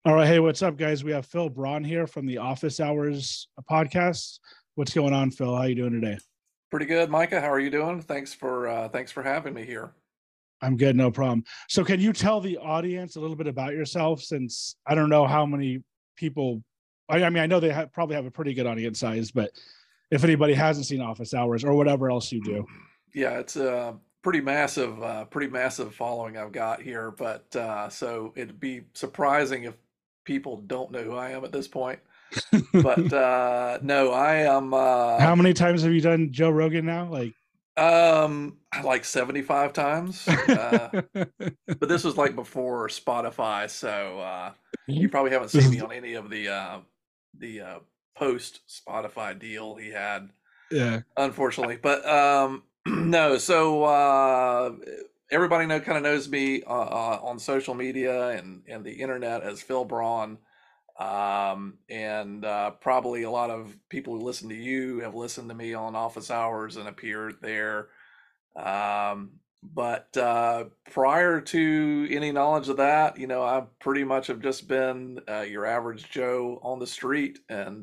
All right. Hey, what's up, guys? We have Phil Braun here from the Office Hours podcast. What's going on, Phil? How you doing today? Pretty good, Micah. How are you doing? Thanks for having me here. I'm good, no problem. So, can you tell the audience a little bit about yourself? Since I don't know how many people, I mean, I know probably have a pretty good audience size, but if anybody hasn't seen Office Hours or whatever else you do. Yeah, it's a pretty massive following I've got here. But so it'd be surprising if people don't know who I am at this point. But no, I am How many times have you done Joe Rogan now? like 75 times. But this was like before Spotify, so you probably haven't This seen me is, on any of the post Spotify deal he had, yeah. unfortunately. But no, so everybody kind of knows me on social media and the internet as Phil Braun. And probably a lot of people who listen to you have listened to me on Office Hours and appeared there. But prior to any knowledge of that, I pretty much have just been your average Joe on the street and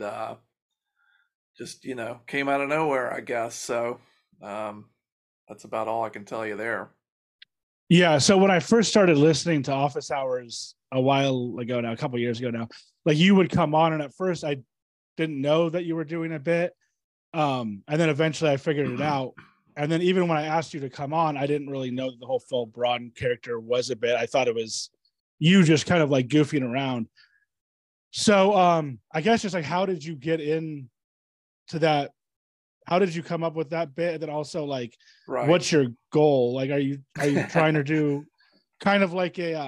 just, came out of nowhere, I guess. So um, that's about all I can tell you there. Yeah. So when I first started listening to Office Hours a while ago now, a couple years ago now, like you would come on, and at first I didn't know that you were doing a bit. And then eventually I figured it out. And then even when I asked you to come on, I didn't really know that the whole Phil Braun character was a bit. I thought it was you just kind of like goofing around. So I guess just like how did you get in to that? How did you come up with that bit? And then also like Right. what's your goal? Like are you trying to do kind of like a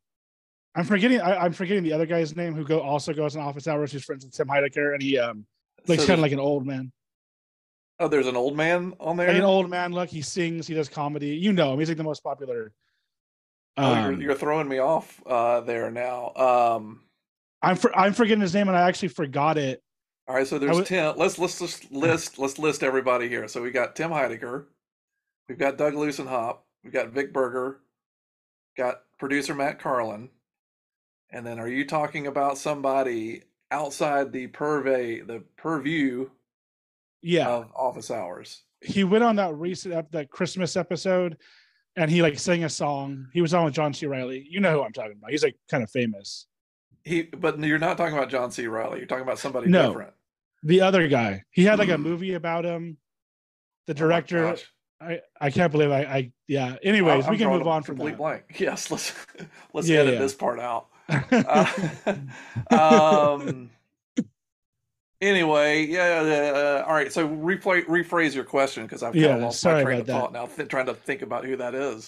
I'm forgetting the other guy's name who also goes in Office Hours. He's friends with Tim Heidecker, and he looks So kind of like an old man. there's an old man on Like an there. old man look. He sings, he does comedy. You know him. He's like the most popular. Oh, you're Um, throwing me off there now. I'm forgetting his name, and I actually forgot it. All right, so I there's was Tim. Let's list everybody here. So we got Tim Heidecker, we've got Doug Lucenhop, we've got Vic Berger, got producer Matt Carlin, and then are you talking about somebody outside the purview yeah. of Office Hours? He went on that that Christmas episode, and he like sang a song. He was on with John C. Riley. You know who I'm talking about. He's like kind of famous. But you're not talking about John C. Riley. You're talking about somebody No, different. the other guy. He had like a movie about him. The Oh my director. gosh, I can't believe I yeah. Anyways, we I'm can drawing move a on from complete that. blank. Yes, let's edit Yeah, this part out. Uh, yeah. um, anyway, yeah, all right. So rephrase your question because I've kind of Yeah, lost my sorry train about of that. thought now, trying to think about who that is.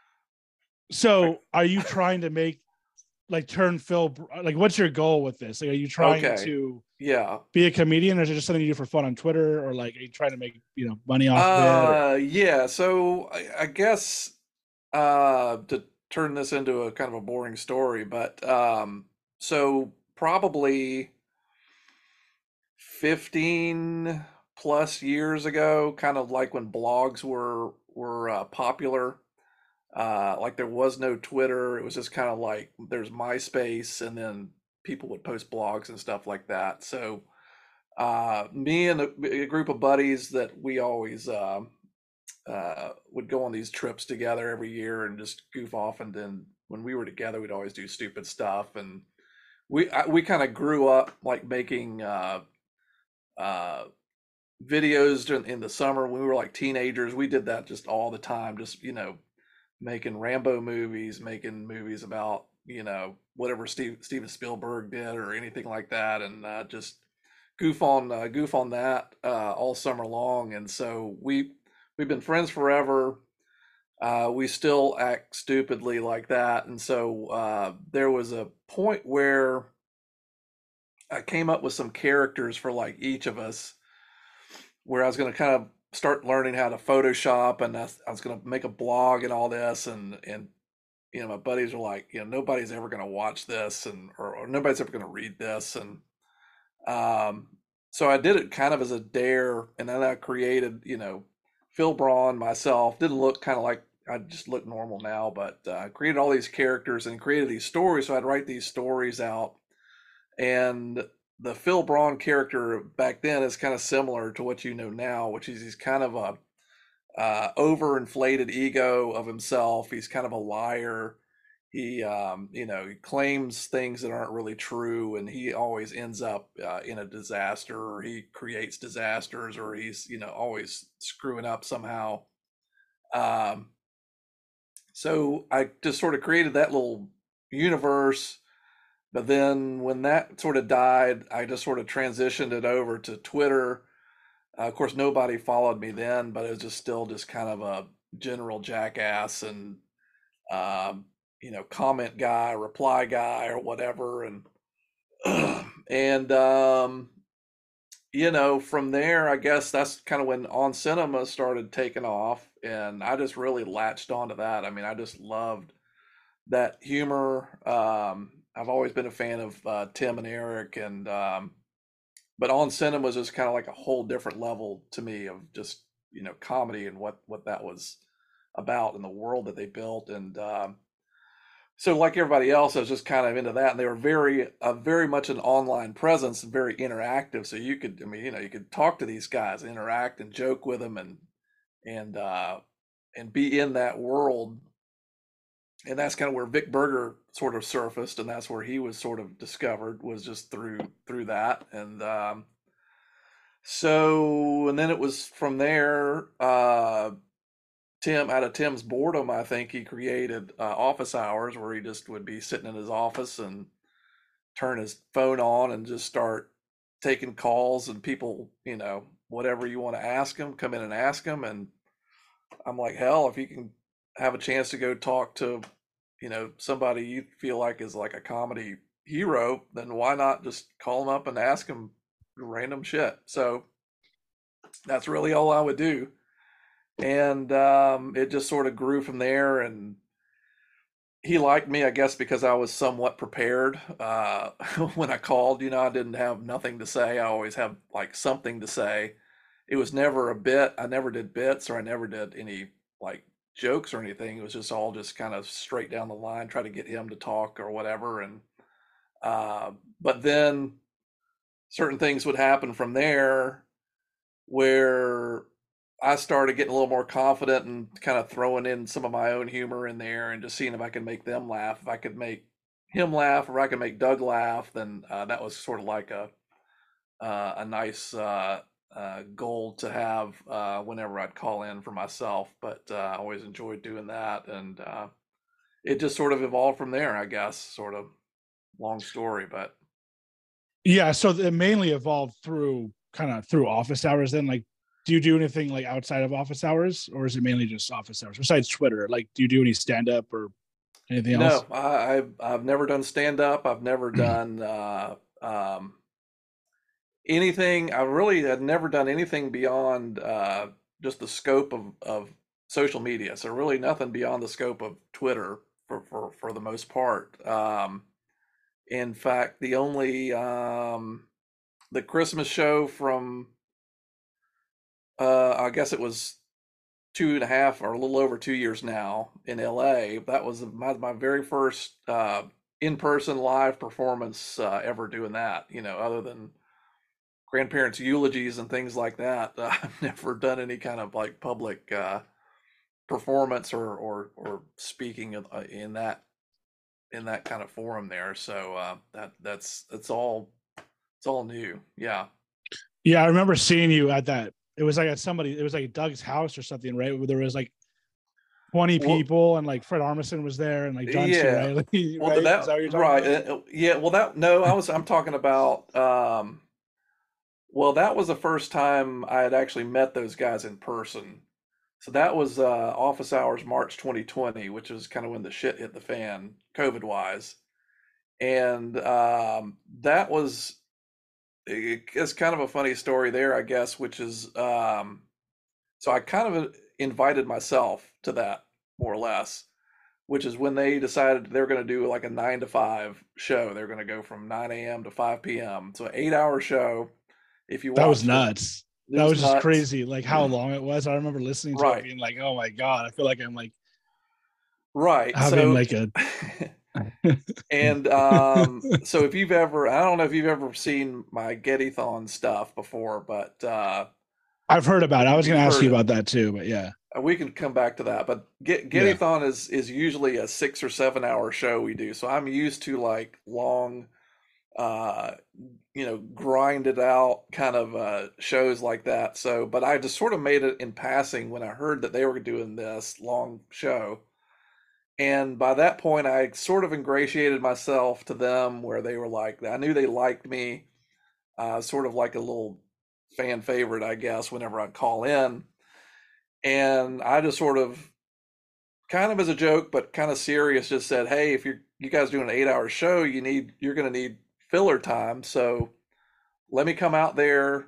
Like, So, are you trying to make like turn Phil like what's your goal with this? Like are you trying okay, to yeah, be a comedian, or is it just something you do for fun on Twitter, or like are you trying to make, money off of it, or yeah. So I guess to turn this into a kind of a boring story, but so probably 15 plus years ago, kind of like when blogs were popular. Like there was no Twitter. It was just kind of like there's MySpace, and then people would post blogs and stuff like that. So me and a group of buddies that we always would go on these trips together every year and just goof off. And then when we were together, we'd always do stupid stuff. And we kind of grew up like making uh, videos in the summer when we were like teenagers. We did that just all the time, just making Rambo movies, making movies about whatever Steven Spielberg did or anything like that, and just goof on that all summer long. And so we've been friends forever. We still act stupidly like that, and so there was a point where I came up with some characters for like each of us where I was going to kind of start learning how to Photoshop, and I was going to make a blog and all this, and my buddies were like, nobody's ever going to watch this, and or nobody's ever going to read this, and um, so I did it kind of as a dare, and then I created, Phil Braun myself. Didn't look kind of like I just look normal now, but I created all these characters and created these stories. So I'd write these stories out, and the Phil Braun character back then is kind of similar to what you know now, which is he's kind of a overinflated ego of himself. He's kind of a liar. He, he claims things that aren't really true, and he always ends up in a disaster, or he creates disasters, or he's, always screwing up somehow. Um, so I just sort of created that little universe. But then when that sort of died, I just sort of transitioned it over to Twitter. Of course, nobody followed me then, but it was just still just kind of a general jackass and comment guy, reply guy, or whatever. And and from there, I guess that's kind of when On Cinema started taking off, and I just really latched onto that. I mean, I just loved that humor. I've always been a fan of Tim and Eric, and but On Cinema was just kind of like a whole different level to me of just comedy and what that was about and the world that they built. And so like everybody else, I was just kind of into that, and they were very much an online presence and very interactive. So you could, I mean, you could talk to these guys, interact and joke with them, and uh, and be in that world. And that's kind of where Vic Berger sort of surfaced, and that's where he was sort of discovered, was just through that. And and then it was from there. Tim, out of Tim's boredom, I think he created office hours, where he just would be sitting in his office and turn his phone on and just start taking calls, and people, whatever you want to ask him, come in and ask him. And I'm like, hell, if you can have a chance to go talk to, somebody you feel like is like a comedy hero, then why not just call him up and ask him random shit? So that's really all I would do. And it just sort of grew from there. And he liked me, I guess, because I was somewhat prepared. When I called, I didn't have nothing to say. I always have like something to say. It was never a bit. I never did bits, or I never did any like jokes or anything. It was just all just kind of straight down the line, try to get him to talk or whatever. And but then certain things would happen from there, where I started getting a little more confident and kind of throwing in some of my own humor in there, and just seeing if I could make them laugh. If I could make him laugh, or I could make Doug laugh, then that was sort of like a nice goal to have whenever I'd call in for myself. But I always enjoyed doing that, and it just sort of evolved from there, I guess. Sort of long story, but Yeah, so it mainly evolved through office hours then. Like, do you do anything like outside of office hours, or is it mainly just office hours besides Twitter? Like, do you do any stand up or anything else? no, I've never done stand up. I've never done anything. I really had never done anything beyond just the scope of social media. So really nothing beyond the scope of Twitter for the most part. In fact, the only the Christmas show from I guess it was 2.5 or a little over 2 years now in LA. That was my very first in-person live performance ever doing that. Other than grandparents' eulogies and things like that, I've never done any kind of like public performance or speaking in that kind of forum there. So that's it's all new. Yeah. Yeah, I remember seeing you at that. It was like at somebody. It was like Doug's house or something, right? Where there was like 20 Well, people, and like Fred Armisen was there, and like John C. yeah. Reilly, Well, right? Is that that what you're talking right. about? Yeah. Well, that no, I'm talking about. Well, that was the first time I had actually met those guys in person. So that was office hours March 2020, which was kind of when the shit hit the fan, COVID wise. And that was it's kind of a funny story there, I guess, which is so I kind of invited myself to that, more or less, which is when they decided they were going to do like a 9 to 5 show. They're going to go from 9 a.m. to 5 p.m. So an 8 hour show. If you That was watched it, nuts. it That was was just nuts. crazy. Like how long it was. I remember listening to it, Right. being like, "Oh my god!" I feel like I'm like Right. having So, like a and so if you've ever, I don't know if you've ever seen my Gettython stuff before, but I've heard about it. I was going you've to ask heard you it. about that too, but yeah. We can come back to that, but Yeah. Gettython is usually a 6 or 7 hour show we do. So I'm used to like long, uh, grinded out kind of shows like that. So, but I just sort of made it in passing when I heard that they were doing this long show. And by that point, I sort of ingratiated myself to them where they were like, I knew they liked me, sort of like a little fan favorite, I guess, whenever I'd call in. And I just sort of, kind of as a joke, but kind of serious, just said, "Hey, if you guys doing an 8 hour show, you're going to need filler time. So let me come out there.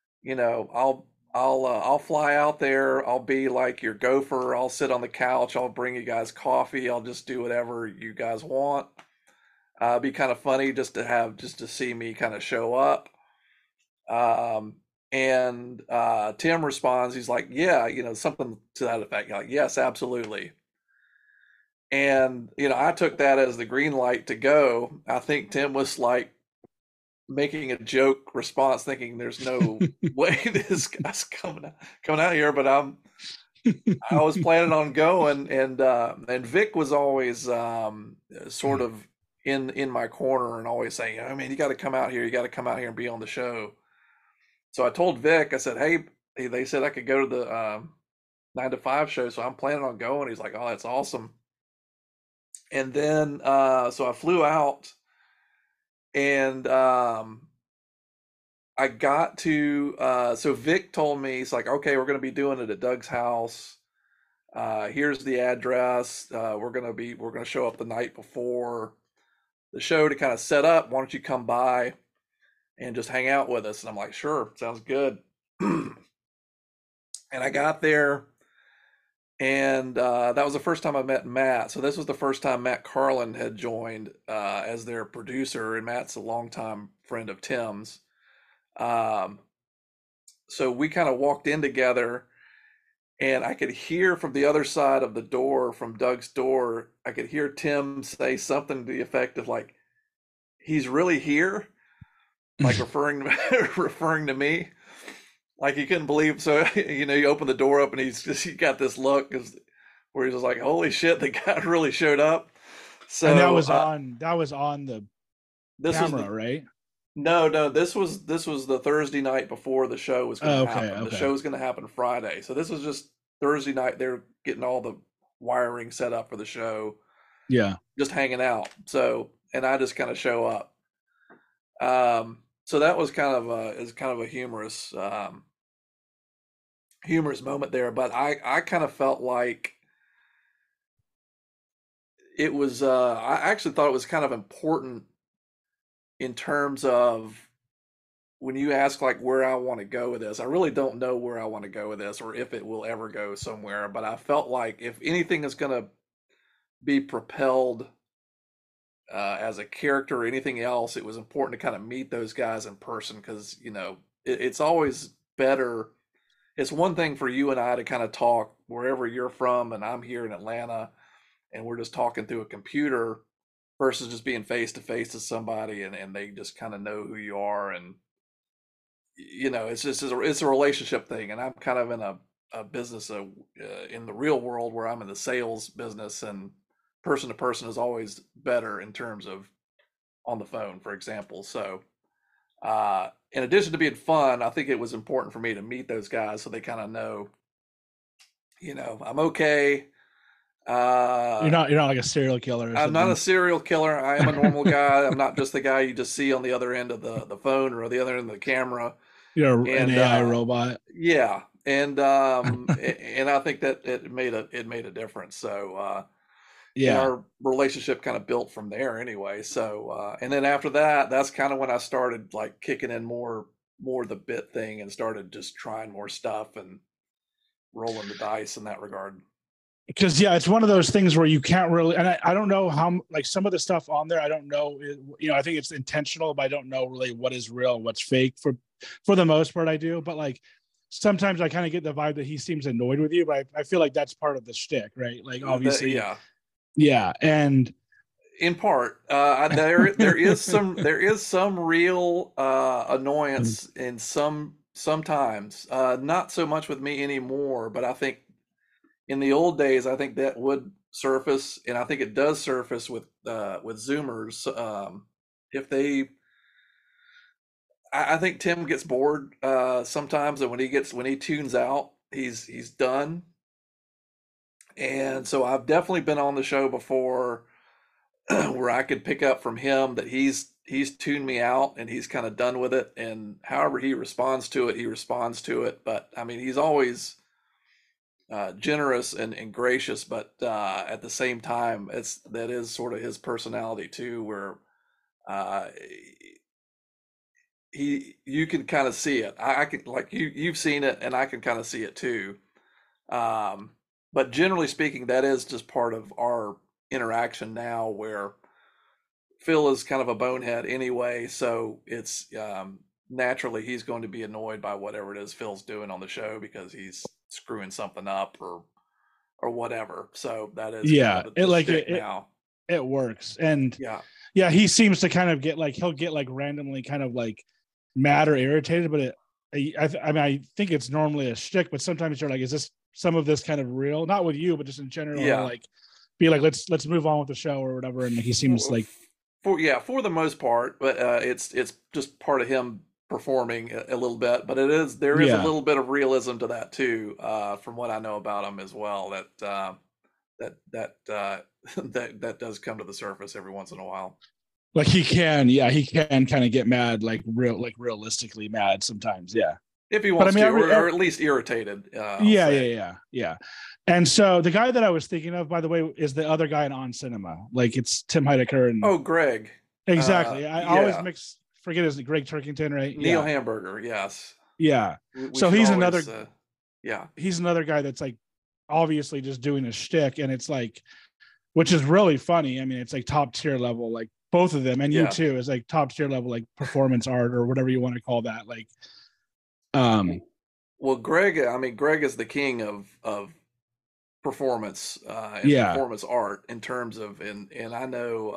I'll fly out there. I'll be like your gopher. I'll sit on the couch. I'll bring you guys coffee. I'll just do whatever you guys want. Be kind of funny just to see me kind of show up." Um, and Tim responds. He's like, "Yeah, something to that effect." Like, "Yes, absolutely." And I took that as the green light to go. I think Tim was like making a joke response, thinking there's no way this guy's coming out here, but I was planning on going, and Vic was always sort of in my corner and always saying, I mean, you got to come out here, you got to come out here and be on the show. So I told Vic, I said, hey, they said I could go to the 9 to 5 show, so I'm planning on going. He's like, oh, that's awesome. And then so I flew out, and I got to so Vic told me, he's like, okay, we're going to be doing it at Doug's house. Here's the address. We're gonna show up the night before the show to kind of set up. Why don't you come by and just hang out with us? And I'm like, sure, sounds good. And I got there, and that was the first time I met Matt. So this was the first time Matt Carlin had joined as their producer, and Matt's a longtime friend of Tim's. Um, so we kind of walked in together, and I could hear from the other side of the door, from Doug's door, I could hear Tim say something to the effect of like, "He's really here," like referring to me, like he couldn't believe. So you open the door up, and he got this look where he's just like, "Holy shit, the guy really showed up." And So that was on the this was camera, the right? no, this was the Thursday night before the show was going Oh, to okay, happen. The okay. show was going to happen Friday, so this was just Thursday night. They're getting all the wiring set up for the show, Yeah. just hanging out. So, and I just kind of show up. So that was kind of a humorous moment there. But I kind of felt like it was. I actually thought it was kind of important in terms of when you ask like where I want to go with this. I really don't know where I want to go with this or if it will ever go somewhere. But I felt like if anything is going to be propelled as a character or anything else, it was important to kind of meet those guys in person because it's always better. It's one thing for you and I to kind of talk wherever you're from, and I'm here in Atlanta, and we're just talking through a computer versus just being face to face with somebody and they just kind of know who you are, and it's a relationship thing, and I'm kind of in a business in the real world where I'm in the sales business, and person to person is always better in terms of on the phone, for example. So in addition to being fun, I think it was important for me to meet those guys so they kind of know, I'm okay. Uh, You're not like a serial killer or I'm not a something. serial killer. I am a normal guy. I'm not just the guy you just see on the other end of the phone or the other end of the camera. You're an And AI robot. yeah, and I think that it made a difference. So and Yeah. our relationship kind of built from there anyway. So and then after that, that's kind of when I started like kicking in more the bit thing and started just trying more stuff and rolling the dice in that regard. Because yeah, it's one of those things where you can't really, and I don't know how, like some of the stuff on there, I don't know, I think it's intentional, but I don't know really what is real, what's fake for the most part I do. But like, sometimes I kind of get the vibe that he seems annoyed with you, but I feel like that's part of the shtick, right? Like obviously Yeah, Yeah, and in part, there is some real annoyance in sometimes. Not so much with me anymore, but I think in the old days, I think that would surface, and I think it does surface with Zoomers. If they, I think Tim gets bored sometimes, and when he tunes out, he's done. And so I've definitely been on the show before where I could pick up from him that he's tuned me out and he's kind of done with it. And however he responds to it, he responds to it. But I mean, he's always generous and gracious, but at the same time, that is sort of his personality too, where uh, you can kind of see it. I can, like, you've seen it, and I can kind of see it too. Um, but generally speaking, that is just part of our interaction now, where Phil is kind of a bonehead anyway, so it's naturally he's going to be annoyed by whatever it is Phil's doing on the show because he's screwing something up or whatever. So that is kind yeah, of it the like shtick now. it works. And Yeah, yeah, he seems to kind of get like, he'll get like randomly kind of like mad or irritated, but I mean, I think it's normally a shtick, but sometimes you're like, is this some of this kind of real? Not with you, but just in general. He'll yeah. like be like, let's move on with the show or whatever. And he seems like, For the most part, but it's just part of him performing a little bit. But there is a yeah, little bit of realism to that too, from what I know about him as well. That does come to the surface every once in a while. like he can kind of get mad, like realistically mad sometimes. Yeah. If he But I wants mean, to, or at least irritated, I'll yeah, say. yeah. And so the guy that I was thinking of, by the way, is the other guy in On Cinema. Like it's Tim Heidecker and Oh, Greg. exactly. I always Yeah. forget his Greg Turkington, right? Neil Yeah, Hamburger. Yes. yeah. We So should always, yeah. he's another guy that's like obviously just doing a shtick, and it's like, which is really funny. I mean, it's like top tier level, like both of them, and you Yeah. too, is like top tier level, like performance art or whatever you want to call that. Like, um, Well, Greg is the king of performance and yeah, performance art in terms of and I know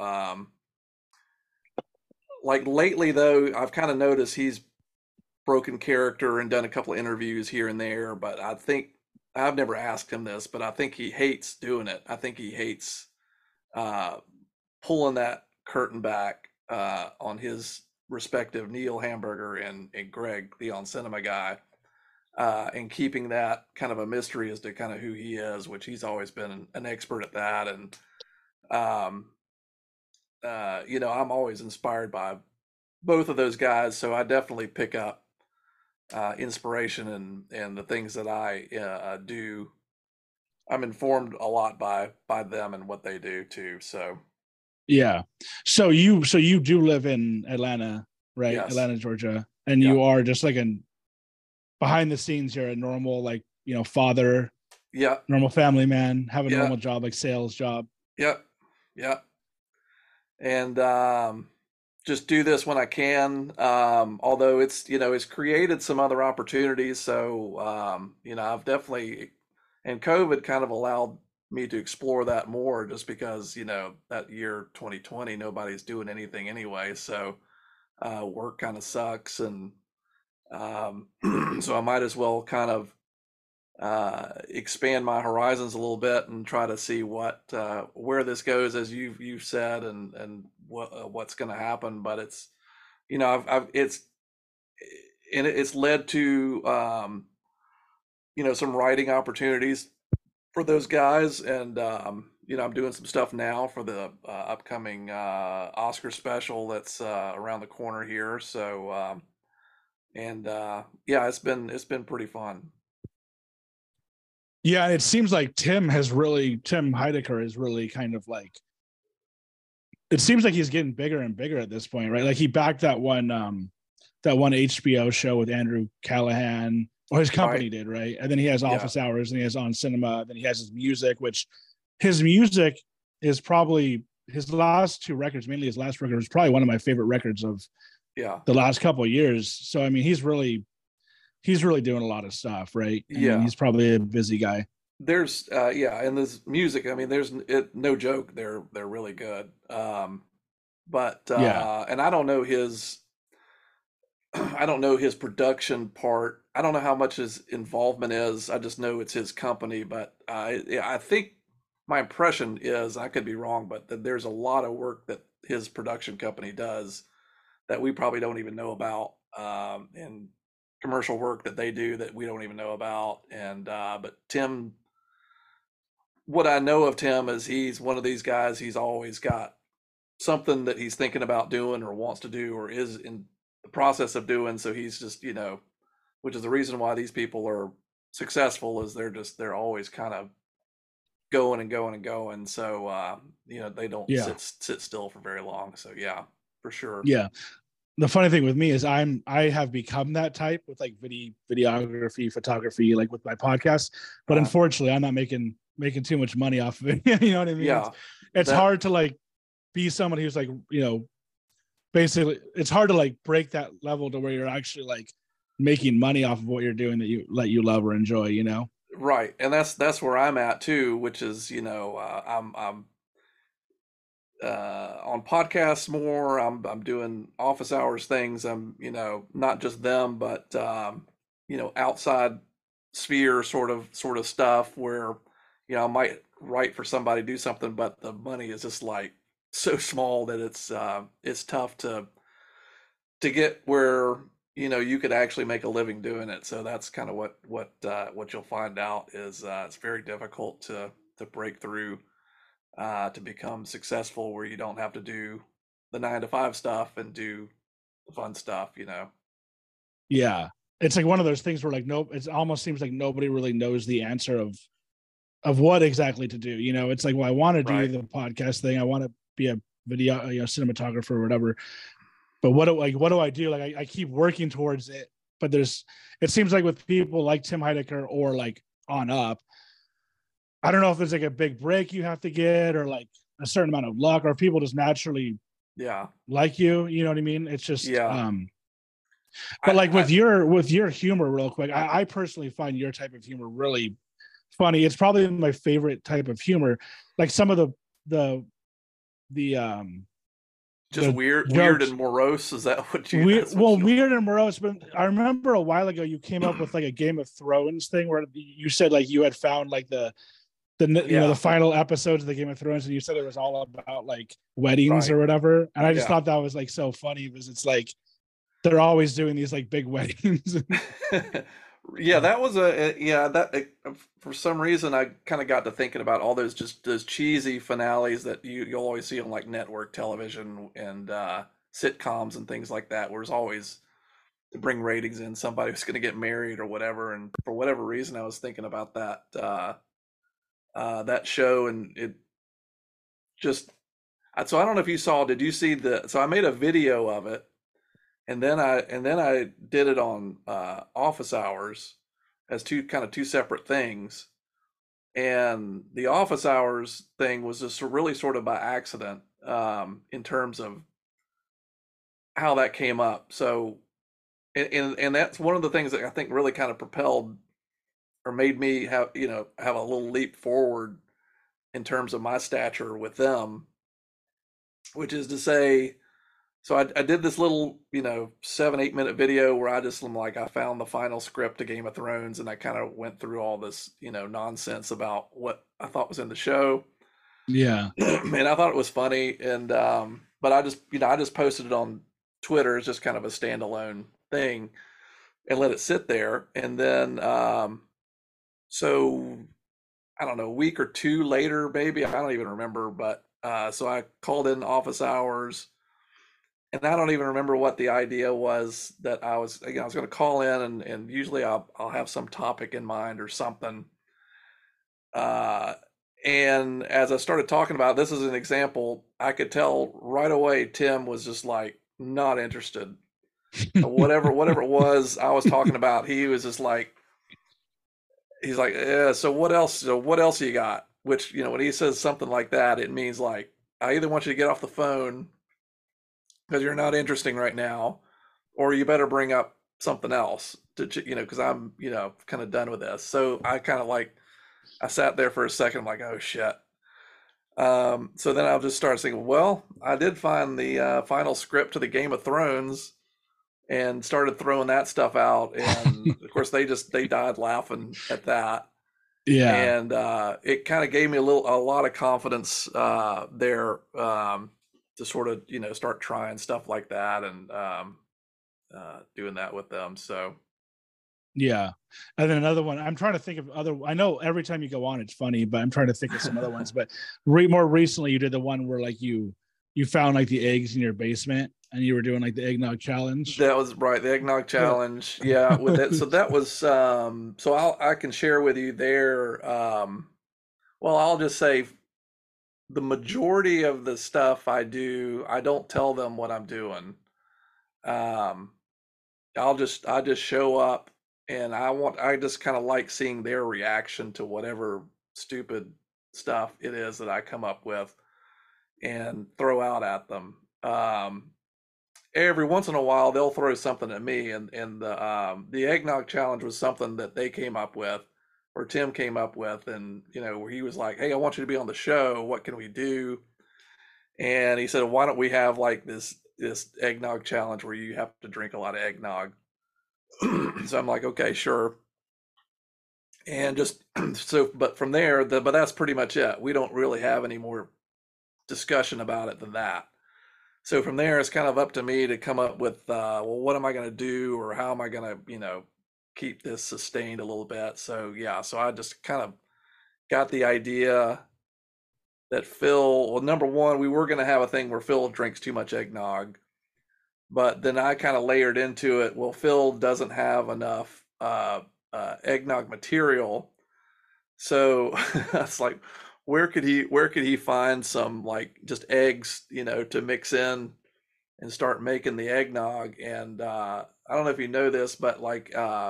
like lately though I've kind of noticed he's broken character and done a couple of interviews here and there, but I think I've never asked him this, but I think he hates doing it. I think he hates uh, pulling that curtain back on his respective Neil Hamburger and Greg, the On Cinema guy, and keeping that kind of a mystery as to kind of who he is, which he's always been an expert at that. And um, I'm always inspired by both of those guys, so I definitely pick up inspiration and the things that I do. I'm informed a lot by them and what they do too. So yeah. So you do live in Atlanta, right? yes, Atlanta, Georgia, and yeah, you are just like a behind the scenes. You're a normal, like, father, yeah, normal family man, have a yeah, normal job, like sales job. yeah, yeah, and just do this when I can. Although it's created some other opportunities. So I've definitely, and COVID kind of allowed me to explore that more, just because that year 2020 nobody's doing anything anyway. So work kind of sucks, and so I might as well kind of expand my horizons a little bit and try to see where this goes, as you've said, and what's going to happen. But it's I've it's led to some writing opportunities for those guys, and I'm doing some stuff now for the upcoming Oscar special that's around the corner here. So and yeah, it's been pretty fun. Yeah, it seems like Tim Heidecker is really kind of like, it seems like he's getting bigger and bigger at this point, right? Like he backed that one HBO show with Andrew Callahan, or his Right? company did, right? And then he has Yeah. Office Hours, and he has On Cinema, then he has his music, which his music is probably his last two records, mainly his last record, was probably one of my favorite records of Yeah. the last couple of years. So I mean, he's really doing a lot of stuff, right? I mean, Yeah. he's probably a busy guy. there's yeah, and this music, I mean, there's no joke, they're really good. But Yeah. and I don't know his I don't know his production part. I don't know how much his involvement is. I just know it's his company. But yeah, I think my impression is, I could be wrong, but that there's a lot of work that his production company does that we probably don't even know about, and commercial work that they do that we don't even know about. And but Tim, what I know of Tim is he's one of these guys. He's always got something that he's thinking about doing or wants to do or is in the process of doing. So he's just, which is the reason why these people are successful, is they're always kind of going and going and going. So they don't Yeah. sit still for very long. So yeah, for sure. Yeah. The funny thing with me is I have become that type with like videography, photography, like with my podcast. But Uh, unfortunately, I'm not making too much money off of it. You know what I mean? yeah, It's that hard to like be somebody who's like, basically it's hard to like break that level to where you're actually like making money off of what you're doing that you love or enjoy. right, and that's where I'm at too, which is I'm on podcasts more. I'm doing office hours things. I'm not just them, but outside sphere sort of stuff where I might write for somebody, do something, but the money is just like so small that it's tough to get where you could actually make a living doing it. So that's kind of what you'll find out is it's very difficult to break through, to become successful where you don't have to do the 9 to 5 stuff and do the fun stuff. Yeah. It's like one of those things where like no, it almost seems like nobody really knows the answer of what exactly to do. It's like, well, I want to do Right. the podcast thing. I want to be a video, cinematographer or whatever. But what do I do? Like I keep working towards it, but it seems like with people like Tim Heidecker or like on up, I don't know if it's like a big break you have to get or like a certain amount of luck or people just naturally Yeah. like you know what I mean? It's just Yeah. but I, like I with your humor real quick, I personally find your type of humor really funny. It's probably my favorite type of humor. Like some of the the just the weird jokes and morose. Is that what you? That's what you. weird and morose. But I remember a while ago you came up with like a Game of Thrones thing where you said like you had found like the Yeah. final episodes of the Game of Thrones, and you said it was all about like weddings Right. or whatever. And I just Yeah. thought that was like so funny because it's like they're always doing these like big weddings. Yeah, that was yeah, that for some reason I kind of got to thinking about all those cheesy finales that you'll always see on like network television and sitcoms and things like that, where it's always to bring ratings in somebody who's going to get married or whatever. And for whatever reason I was thinking about that show, and it just so I don't know if you saw, did you see so I made a video of it, and then I did it on office hours as two separate things. And the office hours thing was just really sort of by accident, in terms of how that came up. So, and that's one of the things that I think really kind of propelled or made me have a little leap forward in terms of my stature with them, which is to say, so I did this little, 7, 8 minute video where I found the final script to Game of Thrones, and I kind of went through all this, nonsense about what I thought was in the show. Yeah. And I thought it was funny. And, but I just posted it on Twitter as just kind of a standalone thing and let it sit there. And then, so I don't know, a week or two later, maybe, I don't even remember, but, so I called in office hours, and I don't even remember what the idea was that I was going to call in, and usually I'll have some topic in mind or something. Uh, and as I started talking about this as an example, I could tell right away Tim was just like not interested. Whatever it was I was talking about, he was just like, he's like, yeah. So what else? So what else you got? Which when he says something like that, it means like I either want you to get off the phone because you're not interesting right now, or you better bring up something else to because I'm kind of done with this. So I kind of like I sat there for a second. I'm like, oh shit. So then I'll just start thinking, well, I did find the final script to the Game of Thrones and started throwing that stuff out. And of course, they died laughing at that. Yeah. And it kind of gave me a lot of confidence there to sort of start trying stuff like that and doing that with them. So Yeah. And then another one, I'm trying to think of other, I know every time you go on, it's funny, but I'm trying to think of some other ones. But more recently, you did the one where like you found like the eggs in your basement and you were doing like the eggnog challenge. that was right, the eggnog So, challenge. Yeah, with it. So that was so I can share with you there. Well, I'll just say the majority of the stuff I do, I don't tell them what I'm doing. Um, I just show up and I just kind of like seeing their reaction to whatever stupid stuff it is that I come up with and throw out at them. Every once in a while they'll throw something at me, and the eggnog challenge was something that they came up with or Tim came up with, and where he was like, hey, I want you to be on the show, what can we do? And he said, why don't we have like this eggnog challenge where you have to drink a lot of eggnog? So I'm like, okay, sure. And just so, but from there, but that's pretty much it. We don't really have any more discussion about it than that. So from there, it's kind of up to me to come up with, well, what am I going to do, or how am I going to, keep this sustained a little bit. So yeah, so I just kind of got the idea that Phil, well, number one, we were going to have a thing where Phil drinks too much eggnog, but then I kind of layered into it. Well, Phil doesn't have enough eggnog material, so it's like, where could he find some like just eggs, to mix in and start making the eggnog? And I don't know if you know this, but like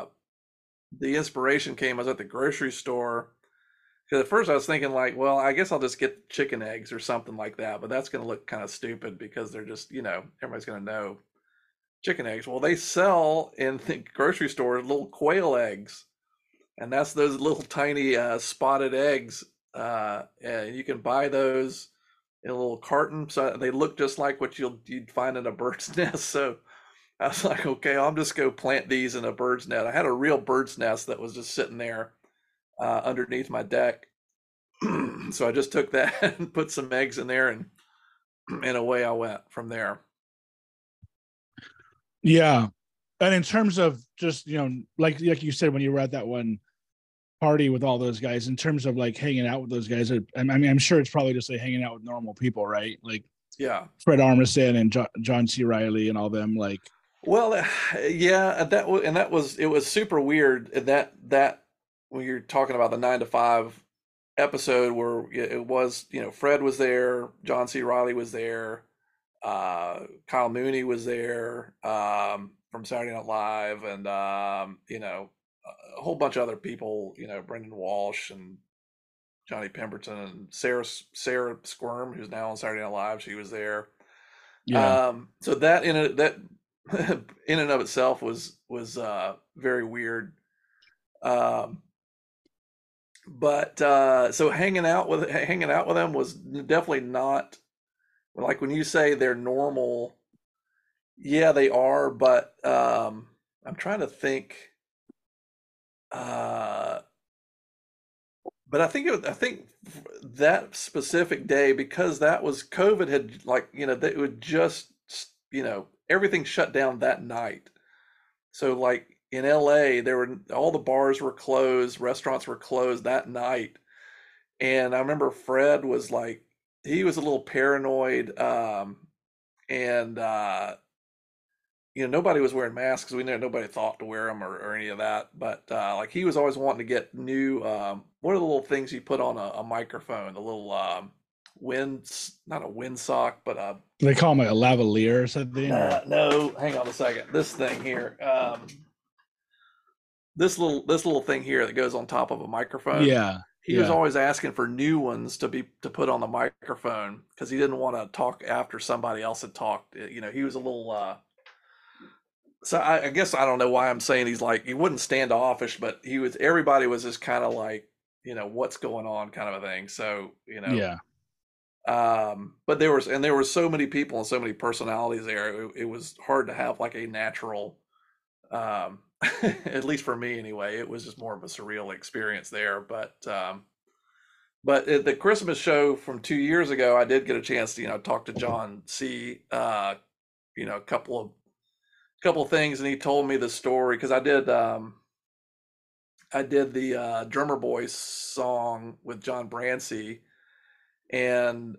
the inspiration came. I was at the grocery store because at first I was thinking like, well, I guess I'll just get chicken eggs or something like that, but that's going to look kind of stupid because they're just, everybody's going to know chicken eggs. Well, they sell in the grocery store little quail eggs, and that's those little tiny spotted eggs, and you can buy those in a little carton. So they look just like what you'd find in a bird's nest. So I was like, okay, I'll just go plant these in a bird's nest. I had a real bird's nest that was just sitting there underneath my deck. So I just took that and put some eggs in there, and away I went from there. yeah. And in terms of just, like you said, when you were at that one party with all those guys, in terms of like hanging out with those guys, I mean, I'm sure it's probably just like hanging out with normal people, right? Like Yeah. Fred Armisen and John C. Riley and all them, like, Well, yeah, it was super weird that when you're talking about the 9 to 5 episode where it was, Fred was there, John C. Riley was there, Kyle Mooney was there, from Saturday Night Live, and a whole bunch of other people, Brendan Walsh and Johnny Pemberton and Sarah Squirm, who's now on Saturday Night Live, she was there. yeah. So that in and of itself was very weird. Um, but so hanging out with them was definitely not like when you say they're normal. Yeah, they are, but I'm trying to think. Uh, but I think that specific day, because that was COVID, had like it would just everything shut down that night. So like in LA, there were all the bars were closed, restaurants were closed that night, and I remember Fred was like he was a little paranoid, and nobody was wearing masks. We know nobody thought to wear them or any of that. But like he was always wanting to get new. What are the little things you put on a microphone? The little not a windsock, but They call them like a lavalier or something. no. Hang on a second. This thing here. This little thing here that goes on top of a microphone. Yeah. He was Yeah. always asking for new ones to put on the microphone because he didn't want to talk after somebody else had talked. He was a little. So I guess I don't know why I'm saying he wouldn't standoffish, but everybody was just kind of like what's going on kind of a thing. So, Yeah. but there were so many people and so many personalities there. It was hard to have like a natural, um, at least for me anyway. It was just more of a surreal experience there. But at the Christmas show from 2 years ago, I did get a chance to talk to John C. A couple of things, and he told me the story because I did the Drummer Boy song with John Brancy, and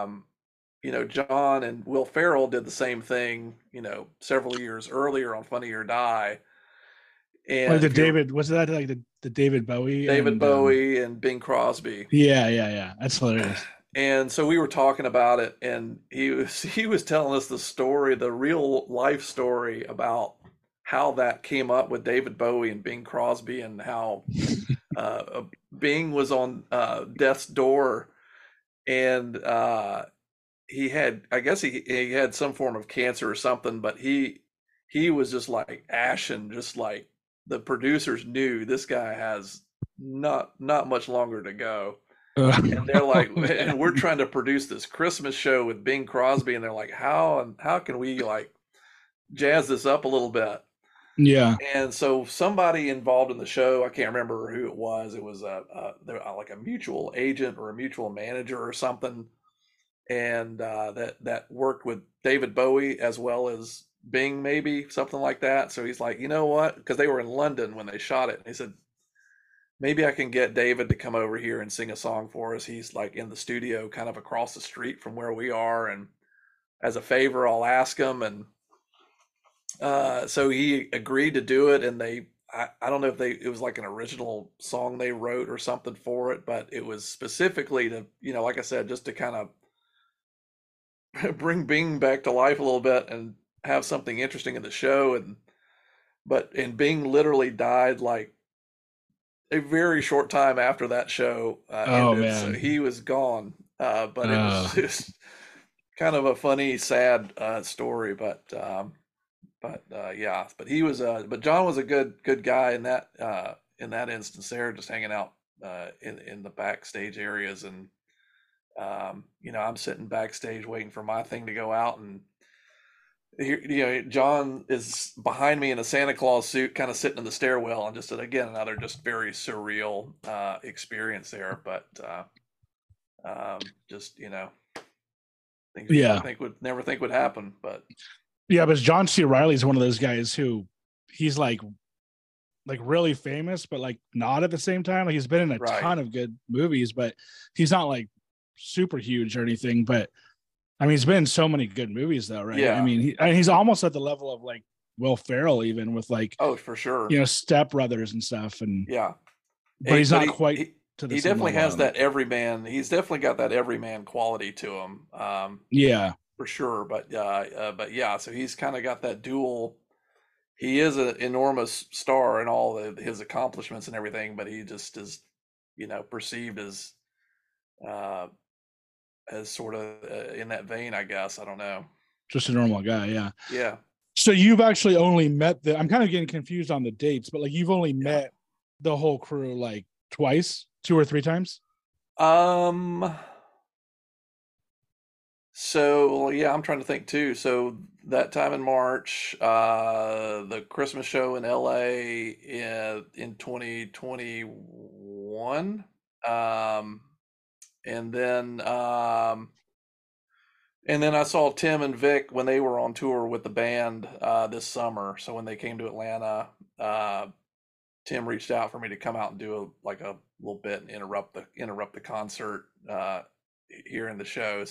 John and Will Ferrell did the same thing, several years earlier on Funny or Die. Like And the if you're David, was that like the David Bowie David and Bowie and Bing Crosby. yeah, yeah, yeah. That's hilarious. And so we were talking about it, and he was telling us the story, the real life story about how that came up with David Bowie and Bing Crosby, and how Bing was on death's door, and he had, I guess he had some form of cancer or something, but he was just like ashen, just like the producers knew this guy has not much longer to go. And they're like, Oh, and we're trying to produce this Christmas show with Bing Crosby, and they're like, how can we like jazz this up a little bit? yeah. And so somebody involved in the show, I can't remember who it was. It was like a mutual agent or a mutual manager or something, and that worked with David Bowie as well as Bing, maybe something like that. So he's like, you know what? Because they were in London when they shot it, and he said, maybe I can get David to come over here and sing a song for us. He's like in the studio kind of across the street from where we are. And as a favor, I'll ask him. And so he agreed to do it. And I don't know if it was like an original song they wrote or something for it, but it was specifically to, like I said, just to kind of bring Bing back to life a little bit and have something interesting in the show. And Bing literally died like a very short time after that show Oh ended, so man. he was gone. But it was Uh, just kind of a funny, sad story. But yeah, but but John was a good guy in that instance there, just hanging out in the backstage areas, and I'm sitting backstage waiting for my thing to go out, and John is behind me in a Santa Claus suit, kind of sitting in the stairwell, and just again another just very surreal experience there. But just things you yeah. never think would happen. But Yeah, but John C. Riley's one of those guys who he's like really famous, but like not at the same time. Like he's been in a right, ton of good movies, but he's not like super huge or anything. But I mean, he's been in so many good movies though, right? I yeah, mean, he's almost at the level of like Will Ferrell, even with like oh for sure, Step Brothers and stuff. And yeah. but he's But not he, quite he to the he same definitely level. I has don't think. that everyman. He's definitely got that everyman quality to him, Yeah, for sure. But yeah, so he's kind of got that dual. He is an enormous star in all of his accomplishments and everything, but he just is, perceived uh, as sort of in that vein, I guess. I don't know. just a normal guy. Yeah. Yeah, So you've actually only met the. I'm kind of getting confused on the dates, but like you've only yeah. met the whole crew like twice, two or three times. Um. So yeah, I'm trying to think too. So that time in March, the Christmas show in LA in 2021, um, and then um, and then I saw Tim and Vic when they were on tour with the band this summer. So when they came to Atlanta, uh, Tim reached out for me to come out and do a little bit and interrupt the concert here in the show.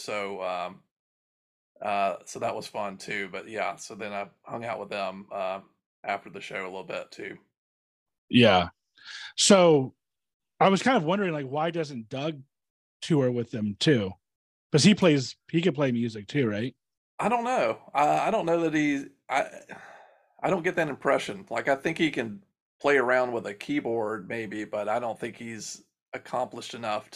So that was fun too. But yeah, so then I hung out with them after the show a little bit too. Yeah. So I was kind of wondering, like, why doesn't Doug tour with them too? Because he could play music too, right? I don't know. I don't know that I don't get that impression. Like I think he can play around with a keyboard maybe, but I don't think he's accomplished enough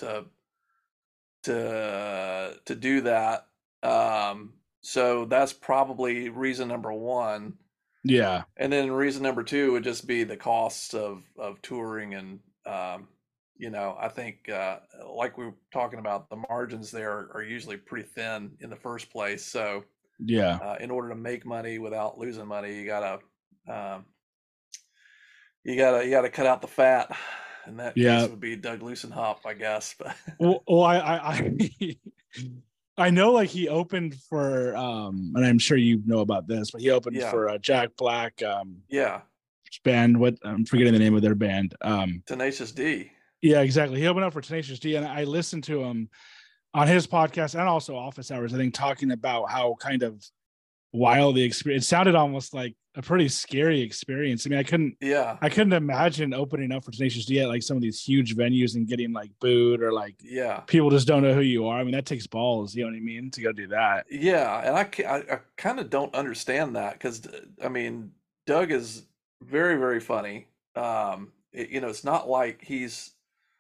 to do that. So that's probably reason number one. Yeah. And then reason number two would just be the costs of touring and I think like we were talking about, the margins there are usually pretty thin in the first place. So Yeah. in order to make money without losing money, um, you gotta cut out the fat. In that case, Yeah. it would be Doug Lussenhop, I guess. But Well, I know like he opened for and I'm sure you know about this, but he opened yeah, for Jack Black yeah, band. What I'm forgetting the name of their band. Tenacious D. Yeah, exactly. He opened up for Tenacious D, and I listened to him on his podcast and also Office Hours. I think talking about how kind of wild the experience. It sounded almost like a pretty scary experience. I mean, Yeah, I couldn't imagine opening up for Tenacious D at like some of these huge venues and getting like booed or like yeah, people just don't know who you are. I mean, that takes balls. You know what I mean? To go do that. yeah. And I kind of don't understand that because I mean, Doug is very, very funny. It's not like he's,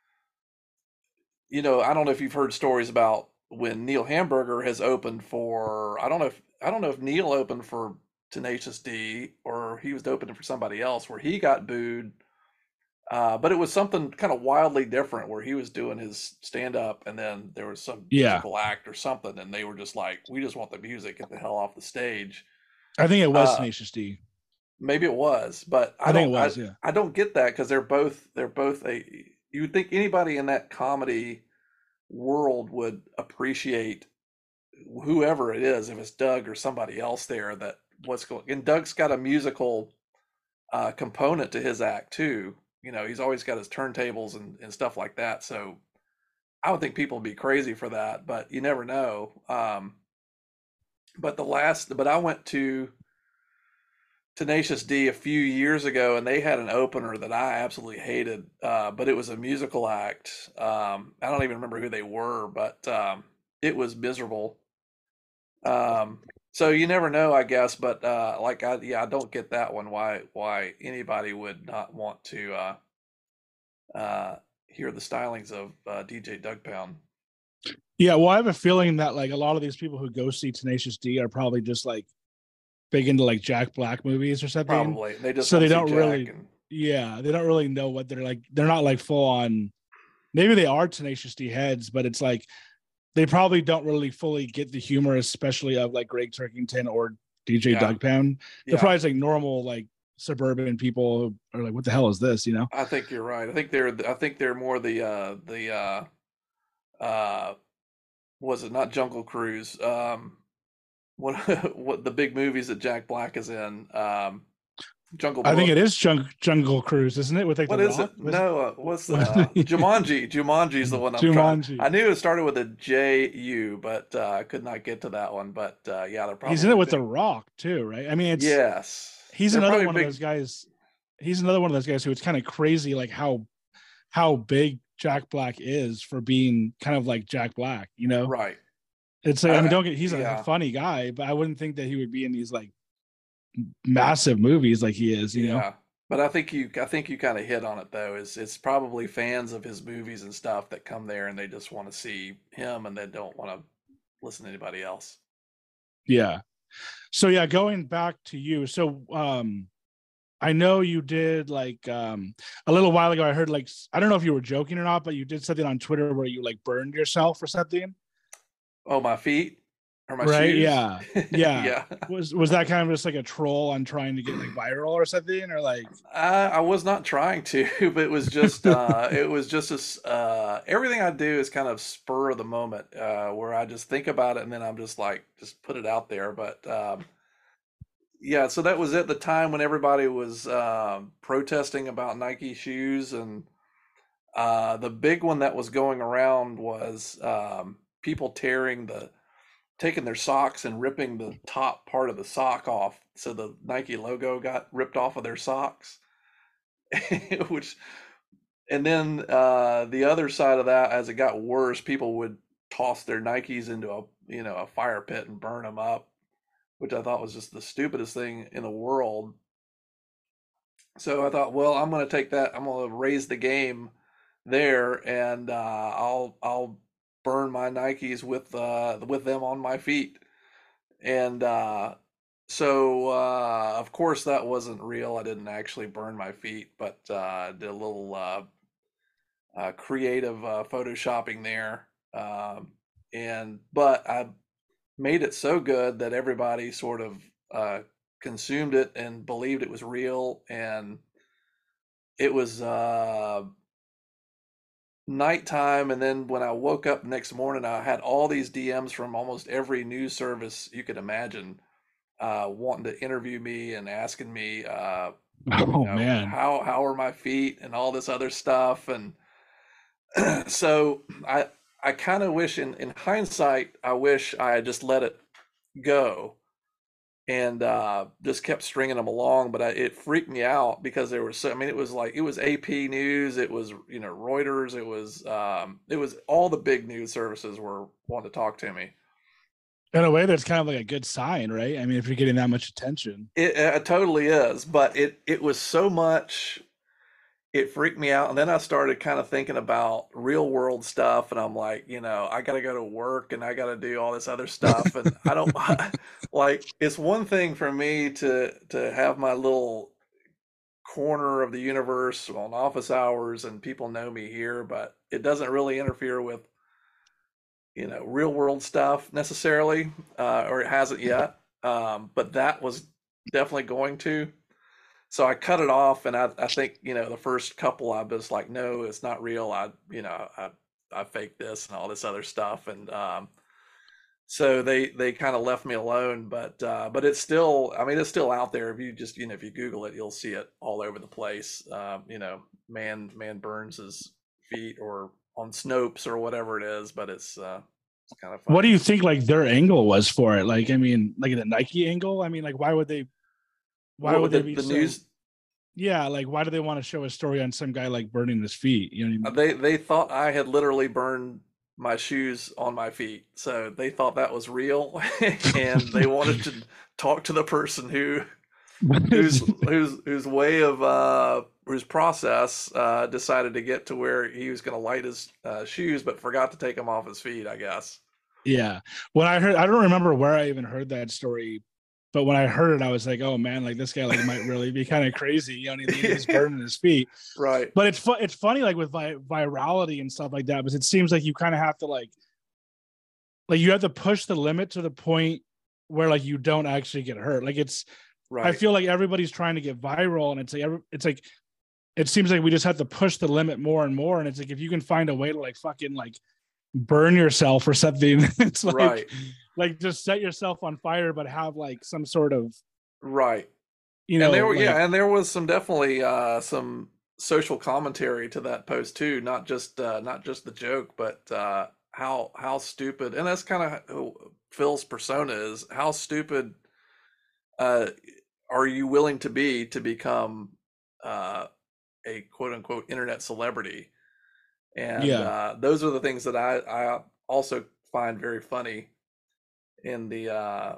I don't know if you've heard stories about when Neil Hamburger has opened for, I don't know if Neil opened for Tenacious D or he was opening for somebody else where he got booed. But it was something kind of wildly different where he was doing his stand up and then there was some Yeah, musical act or something and they were just like, we just want the music, get the hell off the stage. I think it was Uh, Tenacious D. Maybe it was, but I think it was. Yeah, I don't get that because they're both a, you would think anybody in that comedy world would appreciate whoever it is, if it's Doug or somebody else there, that what's going, and Doug's got a musical component to his act too. He's always got his turntables and stuff like that. So I would think people would be crazy for that, but you never know. But I went to Tenacious D a few years ago, and they had an opener that I absolutely hated. But it was a musical act. I don't even remember who they were, but it was miserable. So you never know, I guess. But I don't get that one. Why anybody would not want to uh, hear the stylings of DJ Doug Pound? yeah. Well, I have a feeling that like a lot of these people who go see Tenacious D are probably just like big into like Jack Black movies or something. Probably they just So want they to see don't Jack, really, and yeah, they don't really know what they're like. They're not like full on. Maybe they are Tenacious D heads, but it's like they probably don't really fully get the humor, especially of like Greg Turkington or DJ yeah, Doug Pound. They're yeah. probably just like normal, like suburban people who are like, what the hell is this? You know? I think you're right. I think they're more uh was it not Jungle Cruise? What what the big movies that Jack Black is in? Jungle I think it Book. is Jungle Cruise, isn't it? With like the What is Rock? it? No, what's Was Jumanji? Jumanji's the one I'm trying. I Jumanji? knew it started with a J-U, but I could not get to that one. But yeah, they're He's in it probably with the big. Rock too, right? I mean, it's Yes, he's they're another probably one of those big. guys. He's another one of those guys who it's kind of crazy, like how big Jack Black is for being kind of like Jack Black. You know, Right. it's like I mean, don't get he's a Yeah, funny guy, but I wouldn't think that he would be in these like massive movies like he is. You know? yeah. But I think you kind of hit on it though. Is it's probably fans of his movies and stuff that come there and they just want to see him and they don't want to listen to anybody else. Yeah. So yeah, going back to you. So I know you did like a little while ago. I heard like I don't know if you were joking or not, but you did something on Twitter where you like burned yourself or something, Oh, my feet or my right? shoes? Yeah, yeah. Yeah. Was that kind of just like a troll on trying to get like viral or something, or like? I was not trying to, but everything I do is kind of spur of the moment, where I just think about it and then I'm just like just put it out there. But yeah, so that was at the time when everybody was protesting about Nike shoes, and the big one that was going around was people taking their socks and ripping the top part of the sock off, so the Nike logo got ripped off of their socks. Which, and then the other side of that, as it got worse, people would toss their Nikes into a fire pit and burn them up, which I thought was just the stupidest thing in the world. So I thought, well, I'm going to take that. I'm going to raise the game there, and I'll burn my Nikes with them on my feet. And of course, that wasn't real. I didn't actually burn my feet, but did a little creative photoshopping there. But I made it so good that everybody sort of consumed it and believed it was real. And it was nighttime, and then when I woke up next morning, I had all these DMs from almost every news service you could imagine, wanting to interview me and asking me, Oh man. how are my feet and all this other stuff. And so I kind of wish, in hindsight, I wish I had just let it go and just kept stringing them along. But it freaked me out because there were so. I mean, it was like it was AP News, it was Reuters, it was all the big news services were wanting to talk to me. In a way, that's kind of like a good sign, right? I mean, if you're getting that much attention, It totally is, but it was so much. It freaked me out, and then I started kind of thinking about real world stuff, and I'm like, I got to go to work and I got to do all this other stuff, and I don't like. It's one thing for me to have my little corner of the universe on office hours and people know me here, but it doesn't really interfere with real world stuff necessarily, or it hasn't yet. But that was definitely going to. So I cut it off, and I think the first couple I was like, no, it's not real. I faked this and all this other stuff, and so they kind of left me alone. But it's still, I mean, it's still out there. If you just if you Google it, you'll see it all over the place. Man burns his feet, or on Snopes or whatever it is. But it's kind of funny. What do you think like their angle was for it? Like, I mean, like the Nike angle. I mean, like, why would they? Why would they be the news? Yeah, like why do they want to show a story on some guy like burning his feet? You know what I mean? They thought I had literally burned my shoes on my feet, so they thought that was real, and they wanted to talk to the person whose way of whose process decided to get to where he was going to light his shoes, but forgot to take them off his feet, I guess. Yeah, when I don't remember where I even heard that story. But when I heard it, I was like, "Oh man, like this guy like might really be kind of crazy." He's burning his feet, right? But it's funny, like with virality and stuff like that, because it seems like you kind of have to like you have to push the limit to the point where like you don't actually get hurt. Like it's, right. I feel like everybody's trying to get viral, and it's like it seems like we just have to push the limit more and more. And it's like if you can find a way to like fucking like burn yourself or something, it's like. Right. Like just set yourself on fire, but have like some sort of right. And there was some definitely some social commentary to that post too. Not just the joke, but how stupid. And that's kind of who Phil's persona is. How stupid are you willing to be to become a quote unquote internet celebrity? And those are the things that I also find very funny. In the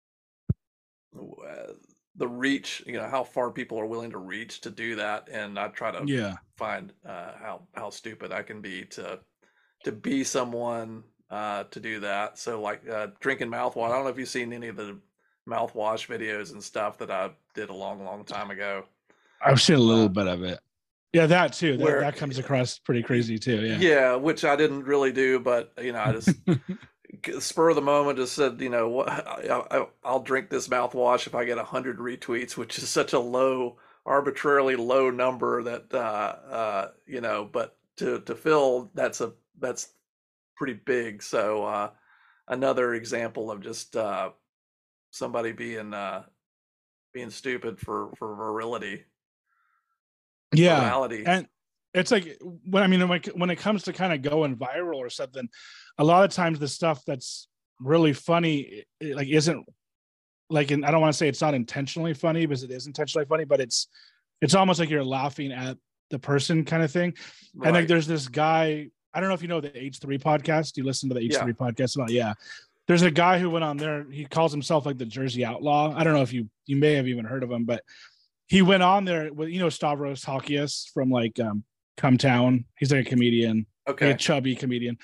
reach, how far people are willing to reach to do that, and I try to find how stupid I can be to be someone to do that. So like drinking mouthwash. I don't know if you've seen any of the mouthwash videos and stuff that I did a long time ago. I've seen a little bit of it. Yeah, that too. That comes across pretty crazy too. Yeah. Yeah, which I didn't really do, but I just. Spur of the moment just said, I'll drink this mouthwash if I get 100 retweets, which is such a arbitrarily low number that but to Phil, that's pretty big. So another example of just somebody being stupid for virility. Yeah, virality. And it's like when it comes to kind of going viral or something, a lot of times the stuff that's really funny like isn't like, and I don't want to say it's not intentionally funny because it is intentionally funny, but it's almost like you're laughing at the person kind of thing. Right. And like there's this guy, I don't know if you know the H3 podcast. Do you listen to the H3 podcast? Yeah. There's a guy who went on there. He calls himself like the Jersey Outlaw. I don't know if you may have even heard of him, but he went on there with Stavros Halkias from like Come Town. He's like a comedian, like a chubby comedian.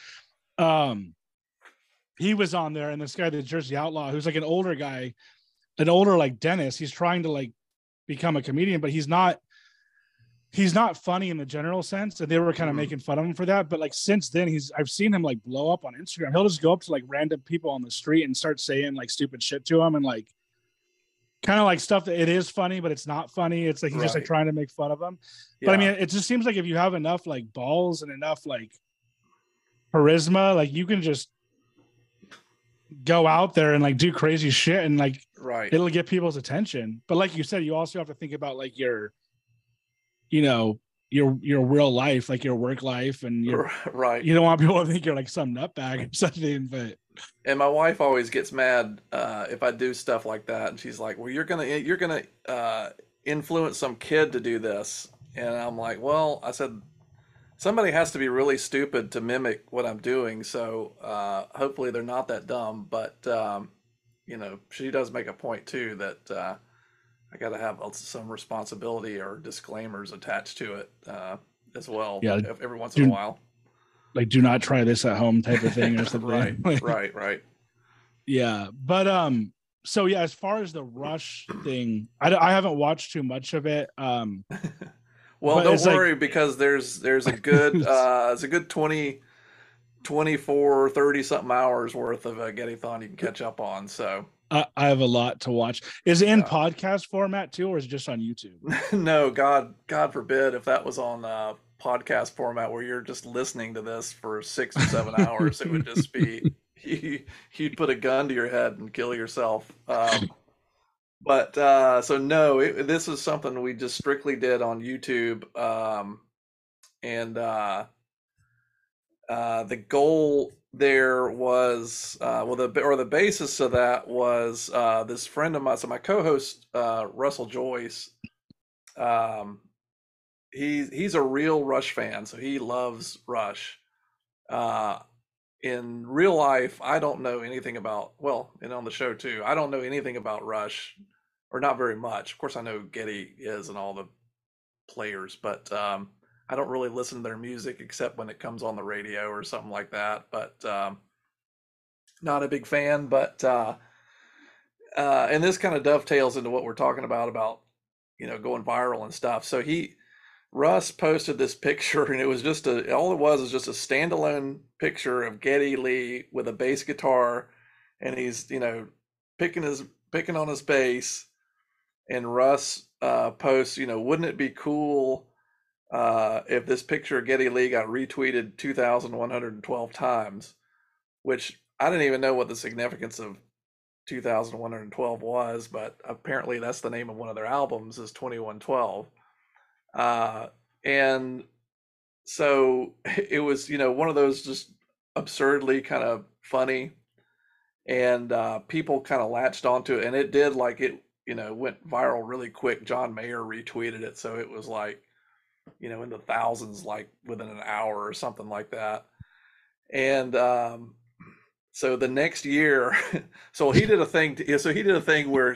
He was on there, and this guy, the Jersey Outlaw, who's like an older guy, an older like Dennis, he's trying to like become a comedian, but he's not he's not funny in the general sense, and they were kind of Mm. making fun of him for that. But like since then, I've seen him like blow up on Instagram. He'll just go up to like random people on the street and start saying like stupid shit to them, and like kind of like stuff that it is funny, but it's not funny. It's like he's just like Right. trying to make fun of them. But I Yeah. mean, it just seems like if you have enough like balls and enough like charisma, like you can just go out there and like do crazy shit, and like Right. it'll get people's attention. But like you said, you also have to think about like your, you know, your real life, like your work life, and Right. you don't want people to think you're like some nutbag or something. But And my wife always gets mad if I do stuff like that, and she's like, "Well, you're gonna influence some kid to do this," and I'm like, "Well," I said, "somebody has to be really stupid to mimic what I'm doing, so hopefully they're not that dumb." But you know, she does make a point too that I got to have some responsibility or disclaimers attached to it as well, yeah, every once in a do while. do not try this at home type of thing or Right, something. right. Yeah, but so yeah, as far as the Rush thing, I haven't watched too much of it. Well, But don't it's like worry because there's a good it's a good 20, 24, 30 something hours worth of Gettython you can catch up on. So I have a lot to watch. Is it in yeah. podcast format too, or is it just on YouTube? No, God forbid if that was on podcast format where you're just listening to this for 6 or 7 hours, it would just be you'd put a gun to your head and kill yourself. But so no, this is something we just strictly did on YouTube, and the goal there was the basis of that was this friend of mine, so my co-host Russell Joyce. Um, he's a real Rush fan, so he loves Rush. Uh, in real life, I don't know anything about, well, and on the show too, I don't know anything about Rush, or not very much. Of course, I know Getty is and all the players, but I don't really listen to their music except when it comes on the radio or something like that. But not a big fan. But and this kind of dovetails into what we're talking about going viral and stuff. So Russ posted this picture, and it was just all it was just a standalone picture of Geddy Lee with a bass guitar, and he's picking on his bass, and Russ posts, wouldn't it be cool if this picture of Geddy Lee got retweeted 2,112 times, which I didn't even know what the significance of 2,112 was, but apparently that's the name of one of their albums is 2112. And so it was, one of those just absurdly kind of funny, and people kind of latched onto it, and it did went viral really quick. John Mayer retweeted it, so it was like, in the thousands, like within an hour or something like that. And so the next year, so he did a thing. So he did a thing where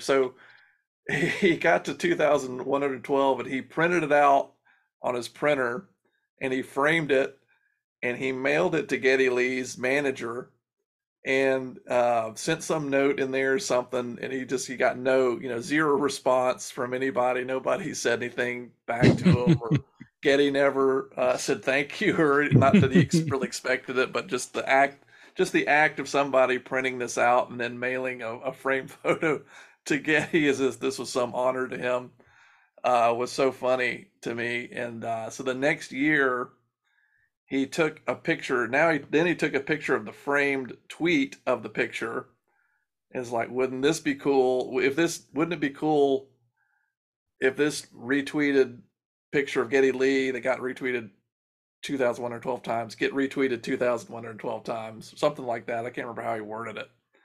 he got to 2,112 and he printed it out on his printer and he framed it and he mailed it to Geddy Lee's manager and sent some note in there or something, and he got zero response from anybody. Nobody said anything back to him, or Geddy never said thank you, or not that he really expected it, but just the act of somebody printing this out and then mailing a framed photo to Geddy as if this was some honor to him was so funny to me. And so the next year he took a picture. Then he took a picture of the framed tweet of the picture. It's like, wouldn't this be cool? Wouldn't it be cool if this retweeted picture of Geddy Lee that got retweeted 2,112 times get retweeted 2,112 times, something like that. I can't remember how he worded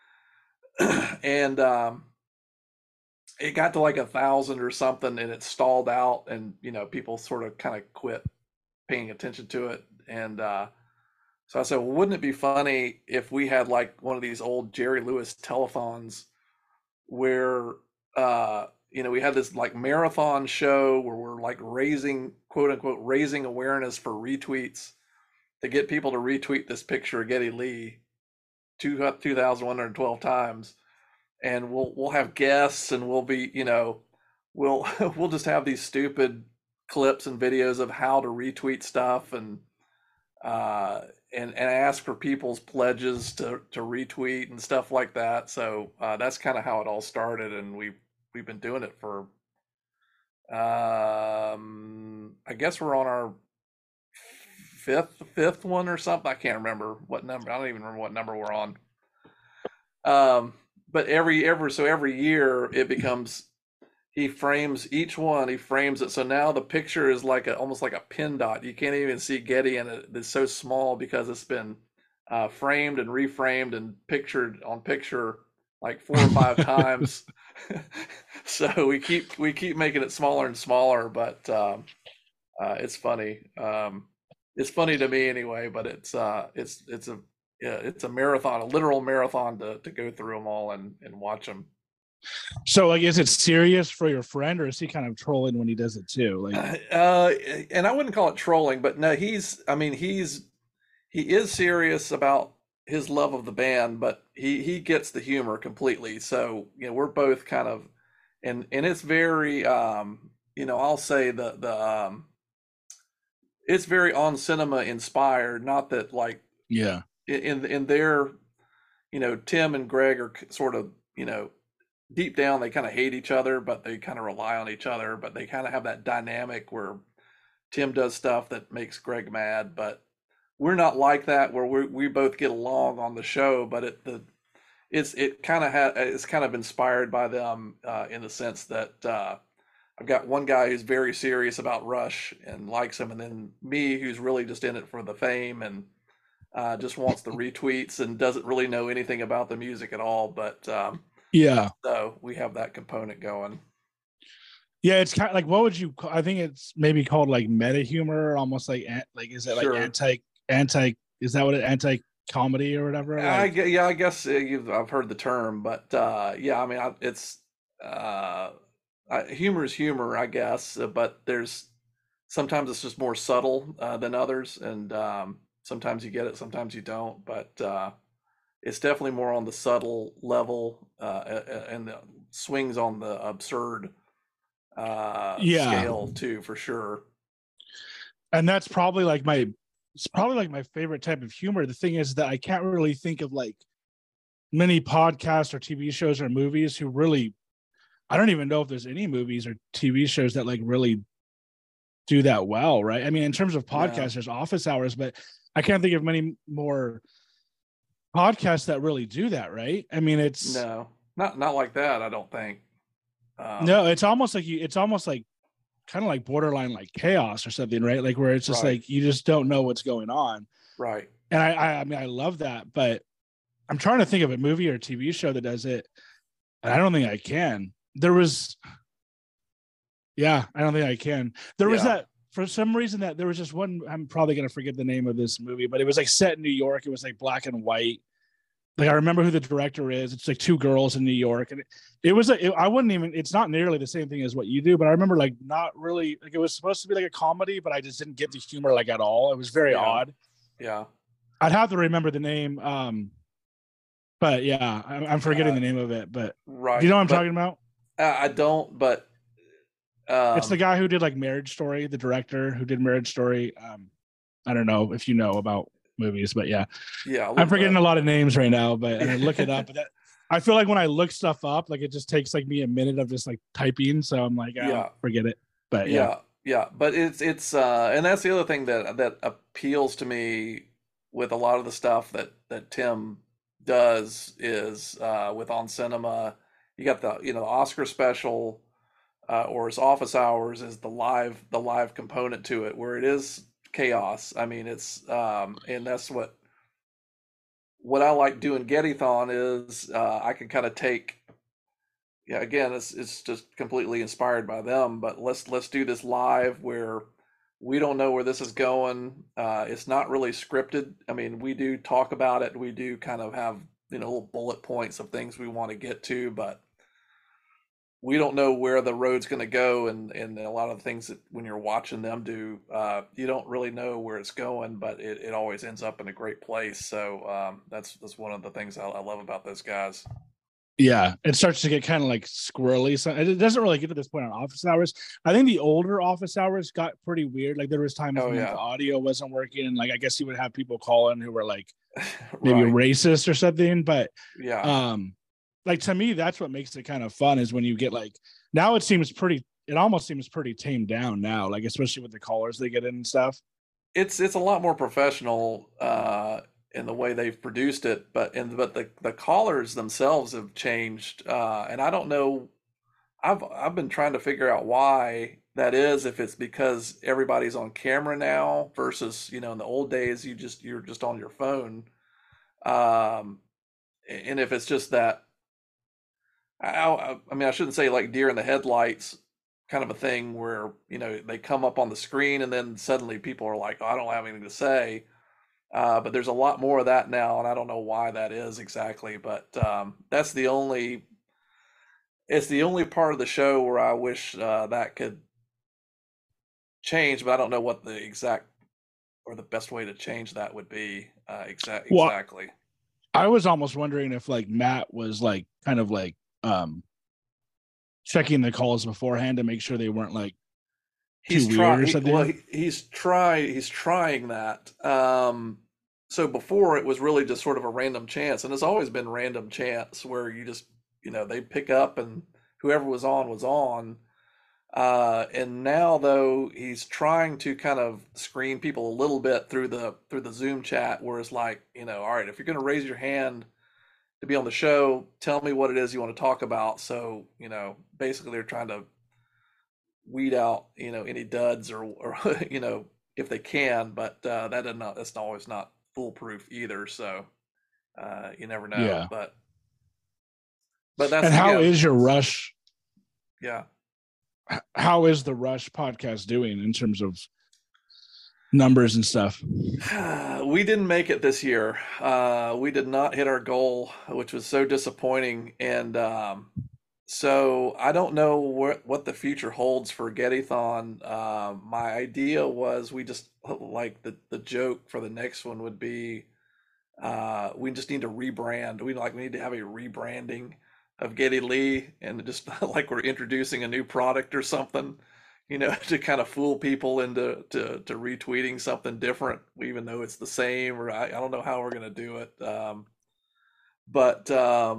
it. And it got to like 1,000 or something, and it stalled out, and people sort of kind of quit paying attention to it. And so I said, well, wouldn't it be funny if we had like one of these old Jerry Lewis telethons where we had this like marathon show where we're like raising, quote unquote, raising awareness for retweets to get people to retweet this picture of Geddy Lee 2,112 times, and we'll have guests, and we'll be we'll we'll just have these stupid clips and videos of how to retweet stuff, uh, and ask for people's pledges to retweet and stuff like that. So that's kind of how it all started, and we've been doing it for I guess we're on our fifth one or something. I can't remember what number. I don't even remember what number we're on. Um, but every year it becomes he frames each one. He frames it so now the picture is like almost like a pin dot. You can't even see Getty in it. It's so small because it's been framed and reframed and pictured on picture like 4 or 5 times. So we keep making it smaller and smaller, but it's funny. It's funny to me anyway. But it's a yeah, it's a marathon, a literal marathon to go through them all and watch them. So like, is it serious for your friend, or is he kind of trolling when he does it too? Like, Uh, and I wouldn't call it trolling, but no, I mean, he is serious about his love of the band, but he gets the humor completely. So, we're both kind of, and it's very, I'll say it's very on cinema inspired. Not that like yeah, in their, Tim and Greg are sort of, deep down they kind of hate each other, but they kind of rely on each other. But they kind of have that dynamic where Tim does stuff that makes Greg mad, but we're not like that where we both get along on the show. But it's kind of inspired by them in the sense that I've got one guy who's very serious about Rush and likes him, and then me who's really just in it for the fame and just wants the retweets and doesn't really know anything about the music at all. But yeah, so we have that component going. yeah. It's kind of like, what would you? I think it's maybe called like meta humor, almost like, is it like Sure. anti? Is that what it anti comedy or whatever? Like, Yeah, I guess I've heard the term, but yeah, I mean, it's uh, humor is humor, I guess. But there's sometimes it's just more subtle than others, and sometimes you get it, sometimes you don't. But it's definitely more on the subtle level, and the swings on the absurd yeah, scale too, for sure. and that's probably like my. It's probably like my favorite type of humor. The thing is that I can't really think of like many podcasts or TV shows or movies who really. I don't even know if there's any movies or TV shows that like really do that well, right? I mean, in terms of No, podcasts, there's office hours, but I can't think of many more podcasts that really do that, right? I mean, it's no, not like that. I don't think. Um, no, it's almost like kind of like borderline like chaos or something, right? Like where it's just right, like you just don't know what's going on. right. And I mean, I love that, but I'm trying to think of a movie or TV show that does it, and I don't think I can. There was, yeah, I don't think I can. There was Yeah. that for some reason that there was just one. I'm probably gonna forget the name of this movie, but it was like set in New York. It was like black and white. Like I remember who the director is. It's like two girls in New York, and it was I wouldn't even. It's not nearly the same thing as what you do, but I remember like not really like it was supposed to be like a comedy, but I just didn't get the humor like at all. It was very Yeah. odd. Yeah. I'd have to remember the name, but yeah, I'm forgetting Uh, the name of it. But do you right. know what I'm But talking about? I don't, but It's the um, guy who did like Marriage Story, the director who did Marriage Story. I don't know if you know about movies, but yeah, yeah, I'll I'm look it forgetting up. a lot of names right now. But and I look it up, but I feel like when I look stuff up, like it just takes like me a minute of just like typing. So I'm like, oh, Yeah. forget it. But yeah, Yeah. Yeah. But it's and that's the other thing that appeals to me with a lot of the stuff that Tim does is with On Cinema. You got the Oscar special or his office hours is the live component to it where it is chaos. I mean, and that's what I like doing Gettython is I can kind of take, yeah, again, it's just completely inspired by them, but let's do this live where we don't know where this is going. It's not really scripted. I mean, we do talk about it. We do kind of have, little bullet points of things we want to get to, but we don't know where the road's going to go. And a lot of the things that when you're watching them do, you don't really know where it's going, but it always ends up in a great place. So that's one of the things I love about those guys. Yeah, it starts to get kind of like squirrely. So it doesn't really get to this point on office hours. I think the older office hours got pretty weird. Like there was times Oh when like the yeah, audio wasn't working, and like I guess you would have people call in who were like maybe right. racist or something. But Yeah. um, like to me, that's what makes it kind of fun is when you get like now it seems pretty. It almost seems pretty tamed down now, like especially with the callers they get in and stuff. It's a lot more professional in the way they've produced it, but the callers themselves have changed, and I don't know. I've been trying to figure out why that is. If it's because everybody's on camera now versus in the old days you're just on your phone, um, and if it's just that I mean, I shouldn't say like deer in the headlights kind of a thing where, they come up on the screen and then suddenly people are like, oh, I don't have anything to say. But there's a lot more of that now, and I don't know why that is exactly. But it's the only part of the show where I wish that could change, but I don't know what the exact or the best way to change that would be Well, exactly. I was almost wondering if like Matt was like kind of like checking the calls beforehand to make sure they weren't like too weird or something. He's trying that. So before it was really just sort of a random chance, and it's always been random chance where you just they pick up and whoever was on was on. And now though he's trying to kind of screen people a little bit through the Zoom chat, where it's like all right, if you're going to raise your hand to be on the show, tell me what it is you want to talk about. So basically they're trying to weed out any duds or if they can, but that's always not foolproof either. So you never know, Yeah. but that's And the how yeah is your Rush? yeah. How is the Rush podcast doing in terms of numbers and stuff? We didn't make it this year. We did not hit our goal, which was so disappointing. And so I don't know what the future holds for Gettython. My idea was we just like the joke for the next one would be we just need to rebrand. We need to have a rebranding of Geddy Lee and just like we're introducing a new product or something, to kind of fool people into to retweeting something different, even though it's the same. Or I don't know how we're gonna do it. But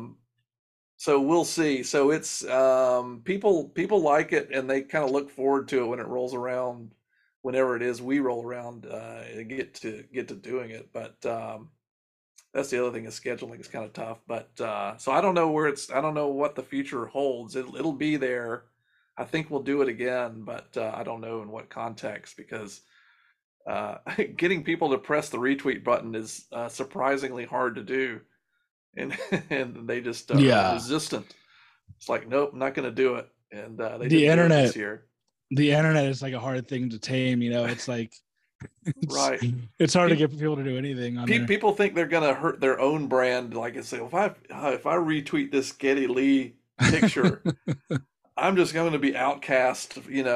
so we'll see. So it's people like it and they kind of look forward to it when it rolls around, whenever it is we roll around and get to doing it. But that's the other thing is scheduling is kind of tough. But so I don't know what the future holds. It'll be there. I think we'll do it again, but I don't know in what context because getting people to press the retweet button is surprisingly hard to do, and and they just are Yeah. resistant. It's like, nope, I'm not going to do it, and they The didn't do it this internet, year. the internet is like a hard thing to tame, it's like it's Right. it's hard to People get people to do anything on there. people think they're gonna hurt their own brand. Like I say, if I retweet this Geddy Lee picture, I'm just going to be outcast,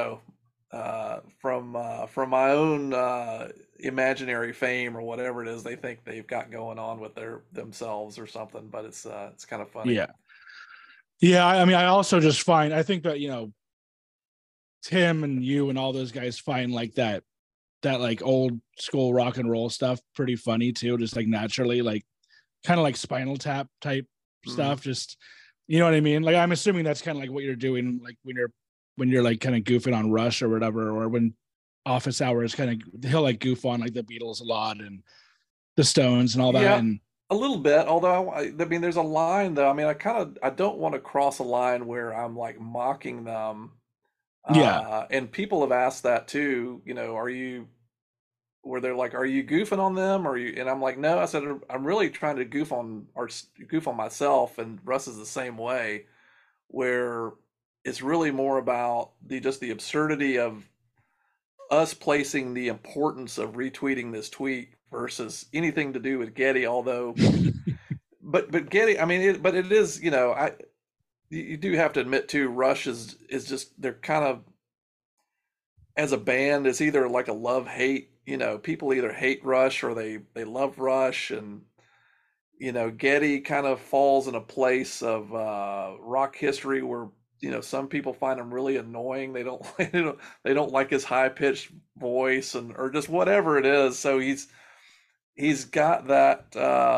from my own imaginary fame or whatever it is they think they've got going on with themselves or something. But it's kind of funny. Yeah. Yeah, I mean I also just find I think that, Tim and you and all those guys find like that like old school rock and roll stuff pretty funny too, just like naturally, like kind of like Spinal Tap type Hmm. stuff. Just you know what I mean? Like I'm assuming that's kind of like what you're doing, like when you're like kind of goofing on Rush or whatever, or when Office Hours kind of he'll like goof on like the Beatles a lot and the Stones and all that. Yeah, And a little bit. Although I mean, there's a line though. I mean, I don't want to cross a line where I'm like mocking them. yeah, And people have asked that too. Are you where they're like, "Are you goofing on them?" Or you? And I'm like, "No." I said, "I'm really trying to goof on myself." And Russ is the same way, where it's really more about the absurdity of us placing the importance of retweeting this tweet versus anything to do with Getty. Although, but Getty, I mean, but it is, you do have to admit too, Rush is just they're kind of as a band is either like a love hate. People either hate Rush or they love Rush, and Getty kind of falls in a place of rock history where some people find him really annoying. They don't they don't like his high pitched voice and or just whatever it is. So he's got that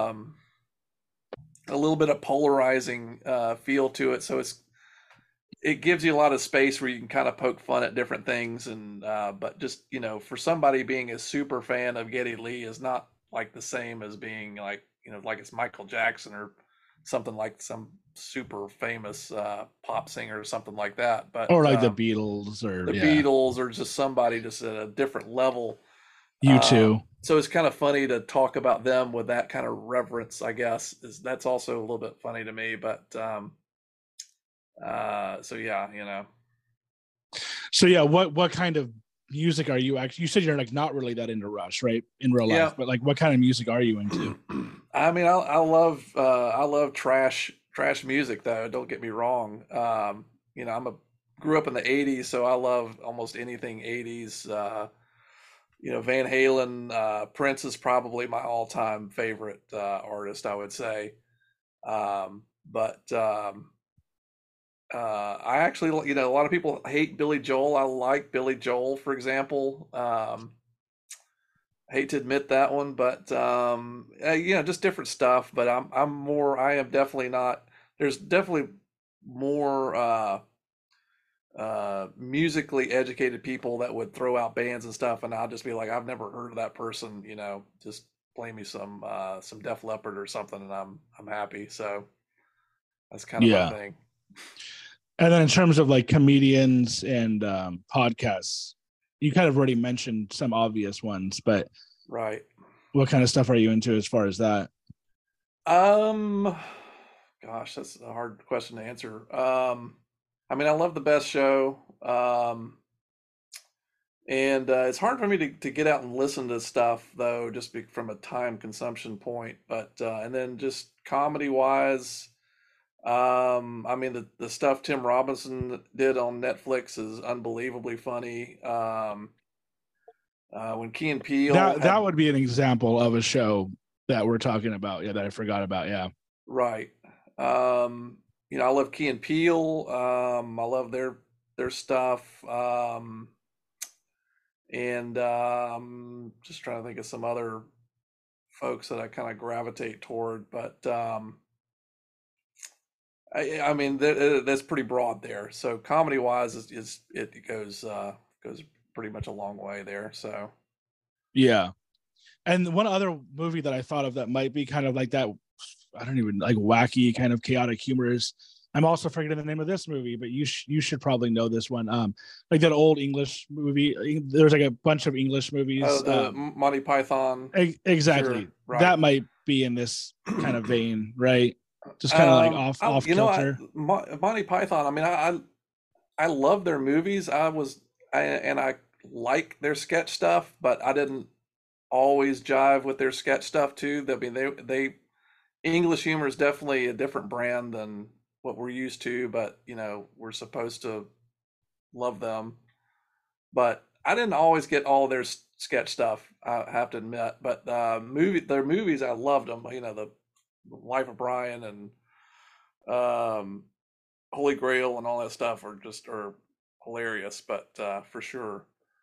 a little bit of polarizing feel to it. So it gives you a lot of space where you can kind of poke fun at different things and but just for somebody being a super fan of Geddy Lee is not like the same as being like like it's Michael Jackson or something like some super famous pop singer or something like that. But or like the Beatles or the Beatles or just somebody just at a different level. You too. So it's kind of funny to talk about them with that kind of reverence, I guess. That's also a little bit funny to me, but so yeah. So yeah, what kind of music are you actually? You said you're like not really that into Rush, right? In real life, but like what kind of music are you into? I mean, I love trash music though. Don't get me wrong. Grew up in the '80s, so I love almost anything '80s. Van Halen, Prince is probably my all-time favorite artist, I would say. But I actually, a lot of people hate Billy Joel. I like Billy Joel, for example. Hate to admit that one, but just different stuff. But I am definitely not. There's definitely more musically educated people that would throw out bands and stuff, and I'll just be like, I've never heard of that person. Just play me some Def Leppard or something, and I'm happy. So that's kind of my thing. And then in terms of like comedians and podcasts, you kind of already mentioned some obvious ones, but right. What kind of stuff are you into as far as that? Gosh, that's a hard question to answer. I mean, I love The Best Show. And it's hard for me to get out and listen to stuff though, just from a time consumption point. But and then just comedy wise, I mean the stuff Tim Robinson did on Netflix is unbelievably funny. When Key and Peele that would be an example of a show that we're talking about, that I forgot about. Right. I love Key and Peele. I love their stuff. And just trying to think of some other folks that I kind of gravitate toward, but I mean that's pretty broad there. So comedy wise, it goes pretty much a long way there. So yeah. And one other movie that I thought of that might be kind of like that, I don't even like wacky kind of chaotic humor is, I'm also forgetting the name of this movie, but you should probably know this one. Like that old English movie. There's like a bunch of English movies. Oh, the Monty Python. Exactly. Sure, right. That might be in this kind of vein, right? Just kind of like off kilter. Monty Python. I mean, I love their movies. I like their sketch stuff, but I didn't always jive with their sketch stuff too. I mean, they English humor is definitely a different brand than what we're used to, but we're supposed to love them. But I didn't always get all their sketch stuff, I have to admit. But their movies, I loved them. The Life of Brian and Holy Grail and all that stuff are hilarious. But for sure,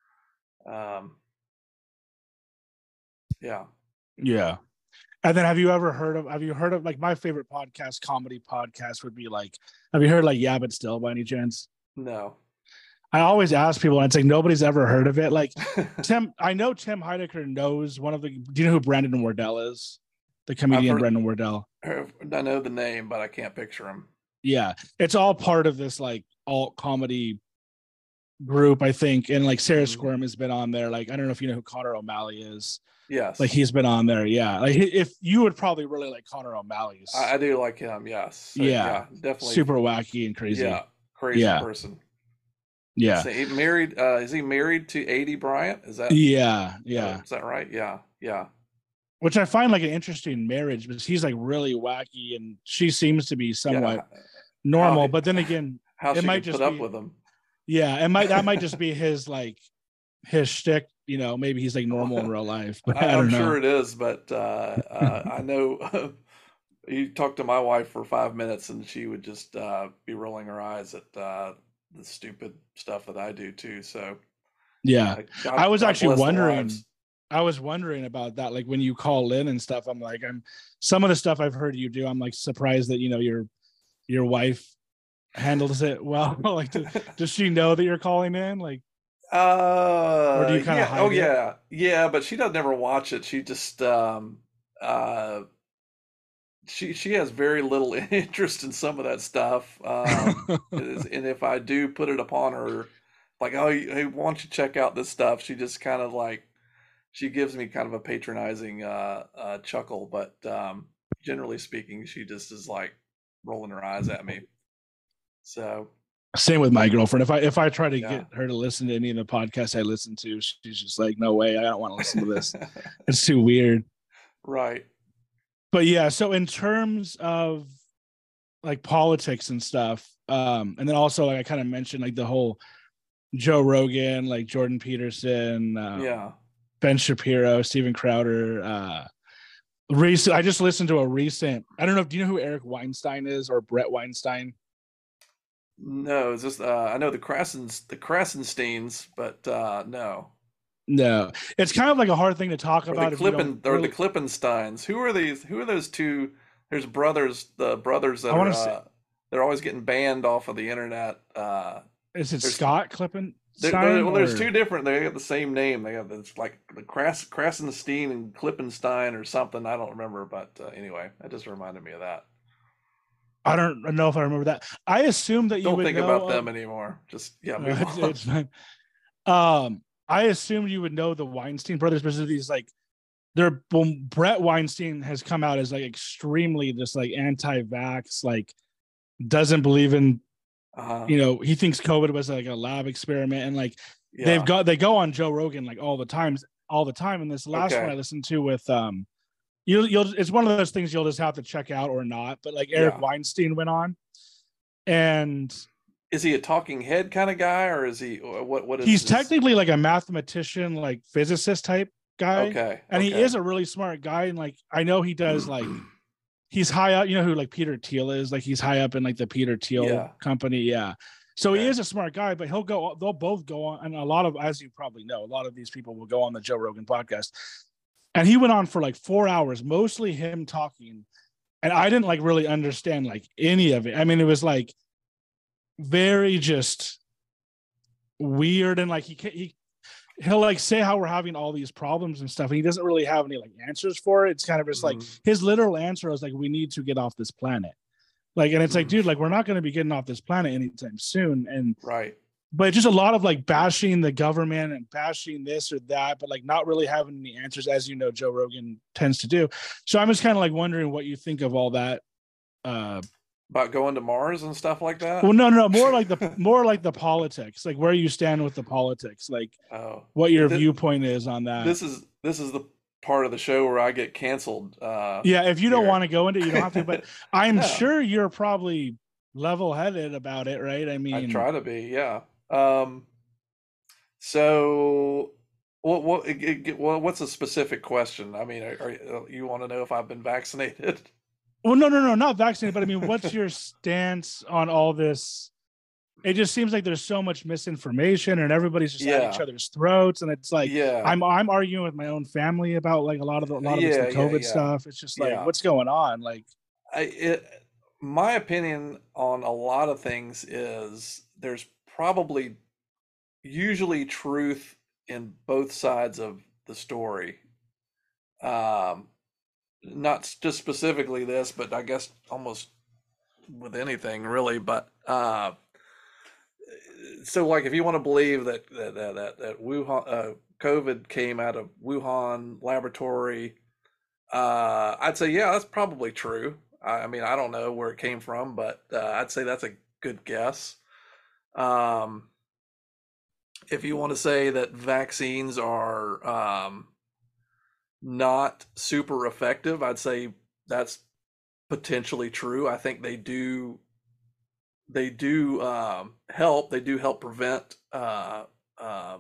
yeah. And then have you heard of like my favorite comedy podcast would be like, have you heard like Yeah But Still by any chance? No. I always ask people and it's like nobody's ever heard of it. Like I know Tim Heidecker knows do you know who Brandon Wardell is? The comedian Brandon Wardell. I know the name, but I can't picture him. Yeah. It's all part of this like alt comedy group, I think. And like Sarah Squirm has been on there. Like, I don't know if you know who Connor O'Malley is. Yes. Like he's been on there. Yeah. Like if you would probably really like Connor O'Malley's. I do like him. Yes. So, yeah. Definitely. Super wacky and crazy. Yeah. Crazy person. Yeah. So he married, is he married to Aidy Bryant? Is that? Yeah. Is that right? Yeah. Which I find like an interesting marriage because he's like really wacky and she seems to be somewhat normal. But then again, it might just put up with him. Yeah. That might just be his shtick. Maybe he's like normal in real life, but I'm sure it is. But I know You talk to my wife for 5 minutes, and she would just be rolling her eyes at the stupid stuff that I do too. So, Yeah. God, I was God actually bless the wondering, wives. I was wondering about that. Like when you call in and stuff, I'm like, I'm some of the stuff I've heard you do, I'm like surprised that, your wife handles it well. Like, does she know that you're calling in? Like, or do you kind of Yeah, oh hide it? yeah, yeah, but she doesn't ever watch it. She just uh, she has very little interest in some of that stuff. And if I do put it upon her, like, oh, hey, why don't you check out this stuff? She just kind of like she gives me kind of a patronizing chuckle, but generally speaking, she just is like rolling her eyes at me. So Same with my girlfriend. If I try to yeah, get her to listen to any of the podcasts I listen to, she's just like, no way, I don't want to listen to this. It's too weird. right. But yeah, so in terms of like politics and stuff, and then also like I kind of mentioned like the whole Joe Rogan, like Jordan Peterson, Yeah. Ben Shapiro, Steven Crowder. I just listened to a recent. I don't know. Do you know who Eric Weinstein is or Brett Weinstein? No, is this I know the Krassensteins, but no. No, it's kind of like a hard thing to talk about if you don't Or the really. Klippensteins. Who are these? Who are those two? There's brothers, the brothers I that want are to say, they're always getting banned off of the internet. is it There's Scott Klippenstein well, there's or two different. They have the same name. They have this like the Krassenstein and Klippenstein or something. I don't remember, but anyway, that just reminded me of that. I don't know if I remember that. I assumed that you Don't would think know about of. them anymore. Just yeah, move on. It's fine. I assumed you would know the Weinstein brothers because of these like they're Brett Weinstein has come out as like extremely just like anti-vax, like doesn't believe in Uh, he thinks COVID was like a lab experiment, and like yeah. they go on Joe Rogan like all the time. And this last one I Okay. listened to with you'll it's one of those things you'll just have to check out or not. But like Eric Yeah. Weinstein went on, and Is he a talking head kind of guy, or is he what is he's his? technically like a mathematician, like physicist type guy, Okay. and he Okay. is a really smart guy. And like I know he does like he's high up. You know who like Peter Thiel is? Like he's high up in like the Peter Thiel Yeah. company. Yeah. So he Okay. is a smart guy, but they'll both go on. And a lot of, as you probably know, a lot of these people will go on the Joe Rogan podcast. And he went on for like 4 hours, mostly him talking. And I didn't like really understand like any of it. I mean, it was like very just weird. And like he'll like say how we're having all these problems and stuff, and he doesn't really have any like answers for it. It's kind of just like Hmm. his literal answer is like, we need to get off this planet. Like, and it's like, Hmm. dude, like we're not going to be getting off this planet anytime soon. And Right. but just a lot of like bashing the government and bashing this or that, but like not really having any answers, as you know, Joe Rogan tends to do. So I'm just kind of like wondering what you think of all that. Uh, About going to Mars and stuff like well, that. no, more like the politics, like where you stand with the politics, like Oh, what your viewpoint is on that. this is the part of the show where I get canceled Yeah, if you don't here. want to go into it, you don't have to. But I'm No, sure you're probably level-headed about it, right? I I mean, try to be. Yeah. Um, so what's a specific question? I mean, you want to know if I've been vaccinated? well, no, not vaccinated, but I mean, what's your stance on all this? It just seems like there's so much misinformation, and everybody's just at each Yeah. other's throats, and it's like Yeah. I'm arguing with my own family about like a lot of it's the Yeah. Yeah. COVID Yeah. stuff. It's just like, Yeah. what's going on? Like, My opinion on a lot of things is there's probably usually truth in both sides of the story. Um, Not just specifically this, but I guess almost with anything really. But so, like, if you want to believe that Wuhan COVID came out of Wuhan laboratory, I'd say yeah, that's probably true. I mean, I don't know where it came from, but I'd say that's a good guess. Um, if you want to say that vaccines are not super effective, I'd say that's potentially true. I think they do help. They do help prevent uh,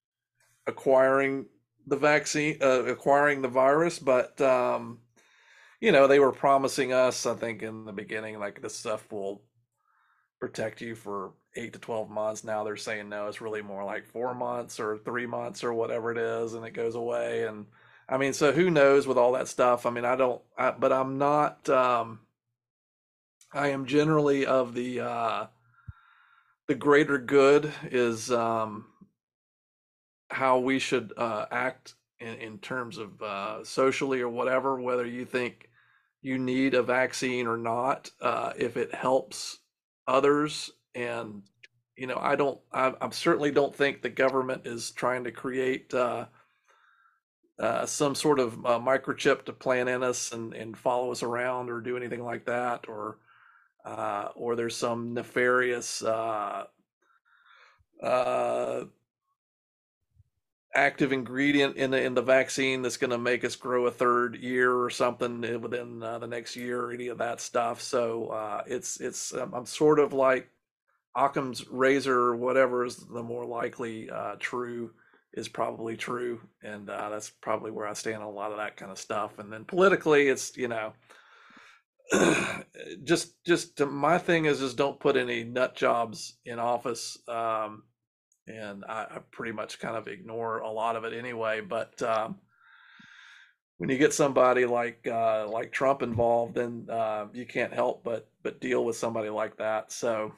acquiring the vaccine, acquiring the virus. But they were promising us, I think, in the beginning, like this stuff will protect you for 8 to 12 months. Now they're saying no, it's really more like 4 months or 3 months or whatever it is, and it goes away. And I mean, so who knows with all that stuff? I mean, but I'm not. I am generally of the greater good is how we should act in terms of socially or whatever, whether you think you need a vaccine or not, if it helps others. And, I certainly don't think the government is trying to create some sort of microchip to plant in us and follow us around or do anything like that, or there's some nefarious uh, active ingredient in the vaccine that's going to make us grow a third year or something within the next year or any of that stuff. So it's I'm sort of like Occam's razor, or whatever is the more likely true is probably true, and that's probably where I stand on a lot of that kind of stuff. And then politically, it's just my thing is just don't put any nut jobs in office. And I pretty much kind of ignore a lot of it anyway. But when you get somebody like Trump involved, then you can't help but deal with somebody like that. So,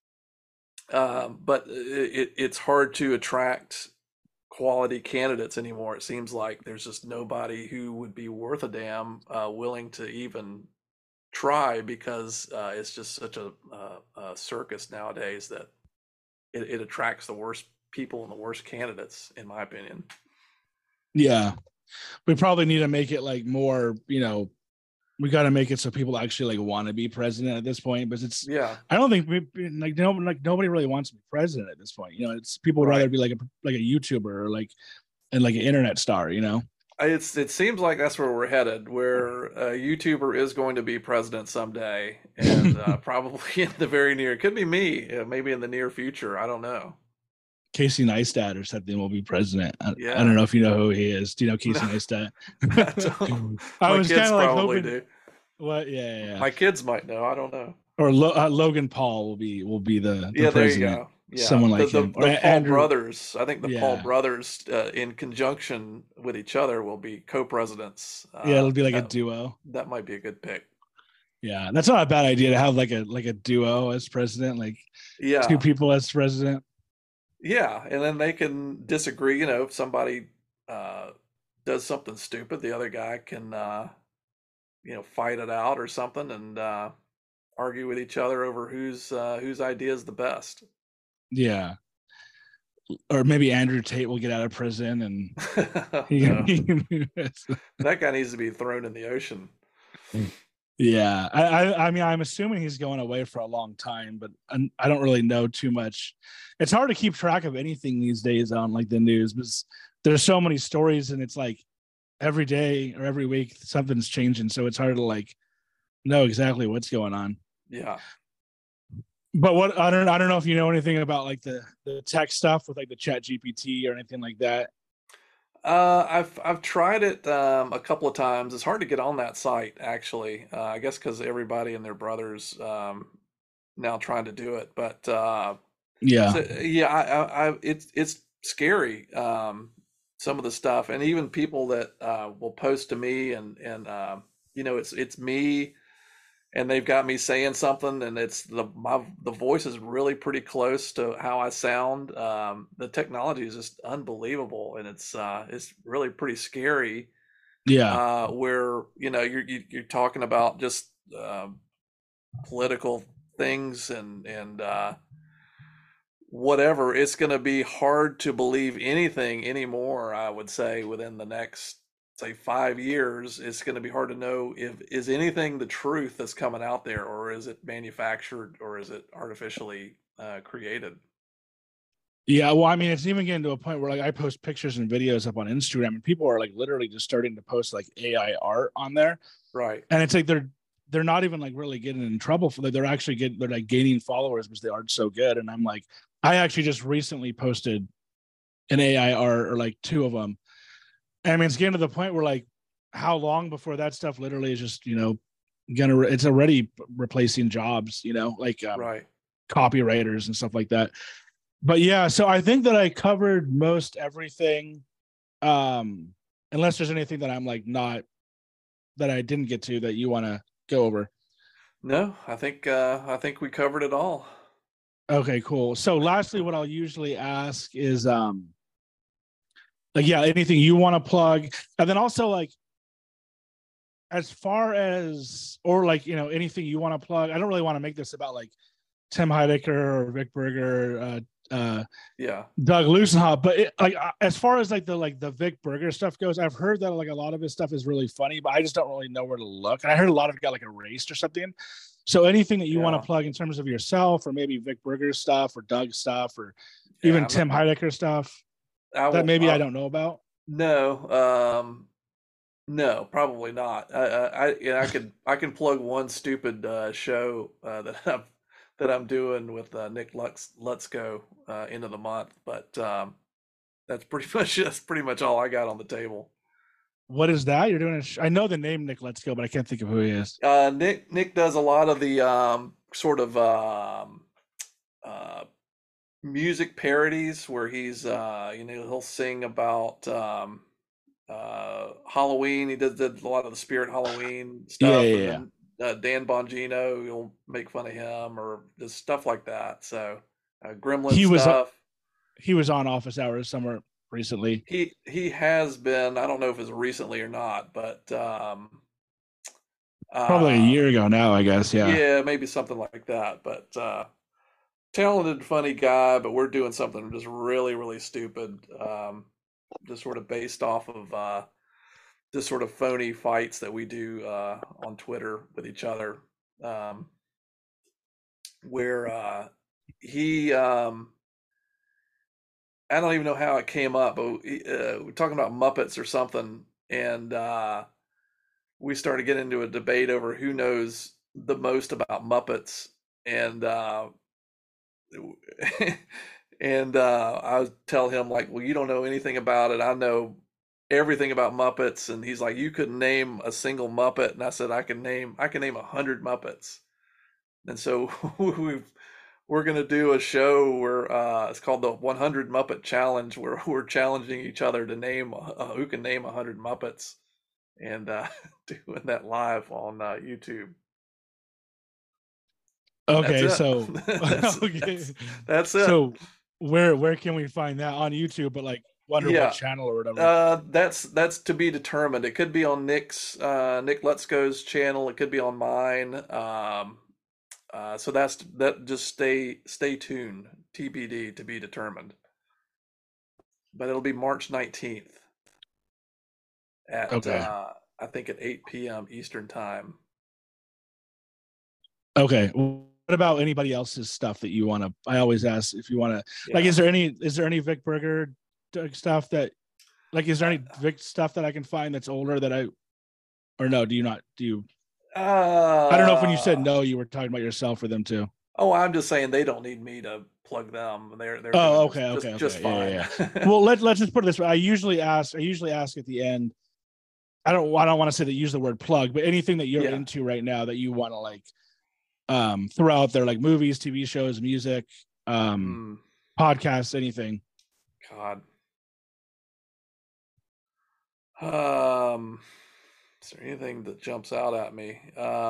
but it's hard to attract quality candidates anymore. It seems like there's just nobody who would be worth a damn willing to even try, because it's just such a circus nowadays that it attracts the worst people and the worst candidates, in my opinion. Yeah, we probably need to make it like more, we got to make it so people actually like want to be president at this point. But I don't think nobody really wants to be president at this point. It's people would rather be like a YouTuber or like an internet star. It seems like that's where we're headed, where a YouTuber is going to be president someday, and probably in the very near. It could be me, maybe in the near future. I don't know. Casey Neistat or something will be president. I don't know if you know who he is. Do you know Casey Neistat? I was kind of like hoping. Do. What? Yeah. My kids might know. I don't know. Or Logan Paul will be the president. There you go. Yeah. Someone like him. The Paul brothers. I think the Paul brothers, in conjunction with each other, will be co-presidents. It'll be like a duo. That might be a good pick. Yeah, that's not a bad idea to have like a duo as president, like two people as president. Yeah, and then they can disagree. If somebody does something stupid, the other guy can fight it out or something, and argue with each other over whose idea is the best. Yeah. Or maybe Andrew Tate will get out of prison and that guy needs to be thrown in the ocean. Yeah. I mean, I'm assuming he's going away for a long time, but I don't really know too much. It's hard to keep track of anything these days on like the news, because there's so many stories, and it's like every day or every week something's changing. So it's hard to like know exactly what's going on. Yeah. But what I don't know if you know anything about like the tech stuff with like the ChatGPT or anything like that. I've tried it a couple of times. It's hard to get on that site, actually. I guess because everybody and their brothers now trying to do it. But it's scary. Some of the stuff, and even people that will post to me, and it's me. And they've got me saying something, and it's the voice is really pretty close to how I sound. The technology is just unbelievable, and it's really pretty scary. Yeah. Where you're talking about just political things and whatever. It's going to be hard to believe anything anymore, I would say, within the next, say, 5 years. It's going to be hard to know if is anything the truth that's coming out there, or is it manufactured, or is it artificially created. Yeah, well, I mean, it's even getting to a point where like I post pictures and videos up on Instagram, and people are like literally just starting to post like AI art on there, right? And it's like they're not even like really getting in trouble for that. They're actually they're like gaining followers because the art's so good. And I'm like, I actually just recently posted an AI art, or like two of them. I mean, it's getting to the point where like how long before that stuff literally is just, gonna it's already replacing jobs, like Right. copywriters and stuff like that. But yeah, so I think that I covered most everything. Unless there's anything that I'm like not that I didn't get to that you want to go over. No, I think we covered it all. Okay, cool. So lastly, what I'll usually ask is like, yeah, anything you want to plug. And then also like as far as or like, anything you want to plug. I don't really want to make this about like Tim Heidecker or Vic Berger, Yeah. Doug Lucenhop, but as far as like the Vic Berger stuff goes, I've heard that like a lot of his stuff is really funny, but I just don't really know where to look. And I heard a lot of it got like erased or something. So anything that you want to Yeah. plug in terms of yourself, or maybe Vic Berger stuff, or Doug stuff, or Yeah. even Tim Heidecker stuff I that won't. maybe I don't know about. No. No, probably not. Yeah, I can plug one stupid show that I'm doing with Nick Lutzko end of the month, but that's pretty much all I got on the table. What is that you're doing? I know the name Nick Let's Go, but I can't think of who he is. Nick does a lot of the sort of uh, music parodies where he'll sing about Halloween. He did a lot of the Spirit Halloween Yeah, stuff, yeah, and yeah. then Dan Bongino, you'll make fun of him or just stuff like that. So Gremlin He was stuff. he was on Office Hours somewhere recently, He has been. I don't know if it's recently or not, but probably like a uh, year ago now, I guess. Yeah. yeah, maybe something like that. But talented, funny guy. But we're doing something just really, really stupid. Just sort of based off of just sort of phony fights that we do on Twitter with each other, um, where he, I don't even know how it came up, but we're talking about Muppets or something, and we started getting into a debate over who knows the most about Muppets, and I would tell him like, well, you don't know anything about it. I know everything about Muppets, and he's like, you couldn't name a single Muppet, and I said, I can name 100 Muppets, and so we're gonna do a show where it's called the 100 Muppet Challenge, where we're challenging each other to name who can name 100 Muppets, and doing that live on YouTube. That's Okay, it. so that's okay, that's it. so where can we find that on YouTube? But like, wonder what Yeah, channel or whatever. that's to be determined. It could be on Nick Lutzko's channel. It could be on mine. So that. Just stay tuned. TBD, to be determined. But it'll be March 19th at Okay, I think at 8 p.m. Eastern time. okay. What about anybody else's stuff that you want to? I always ask if you want to. Like, Yeah. is there any Vic Berger stuff that like is there any Vic stuff that I can find that's older that I or no? Do you not? Do you? I don't know if when you said Uh, no, you were talking about yourself or them too. oh, I'm just saying they don't need me to plug them. They're doing Oh, just okay, just okay, just okay. Yeah, yeah, fine. yeah. Well, let's just put it this way. I usually ask at the end. I don't want to say that use the word plug, but anything that you're Yeah. into right now that you want to like throw out there, like movies, TV shows, music, um, Mm, podcasts, anything. God. Um, is there anything that jumps out at me?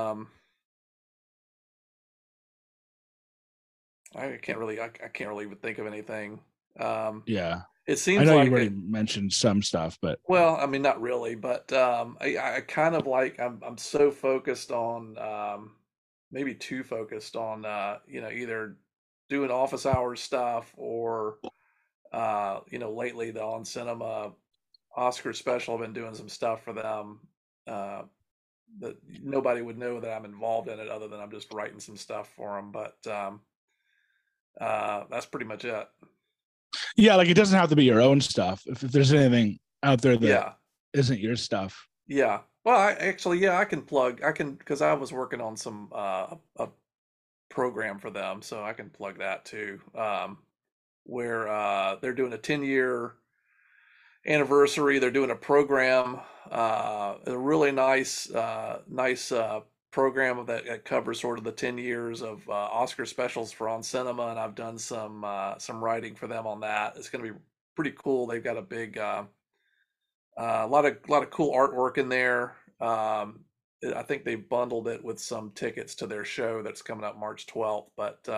I can't really even think of anything. Um, Yeah. it I seems know you like already it, mentioned some stuff, but well, I mean, not really, but I kind of like I'm so focused on maybe too focused on either doing office hours stuff or lately the On Cinema Oscar special. I've been doing some stuff for them uh, that nobody would know that I'm involved in it other than I'm just writing some stuff for them. But that's pretty much it. yeah, like it doesn't have to be your own stuff. If there's anything out there that Yeah, isn't your stuff. yeah. Well, yeah, I can plug. I can because I was working on some a program for them, so I can plug that too. Where they're doing a 10-year anniversary. They're doing a program, a really nice program that covers sort of the 10 years of Oscar specials for On Cinema, and I've done some writing for them on that. It's going to be pretty cool. They've got a big a lot of cool artwork in there. I think they bundled it with some tickets to their show that's coming up March 12th. But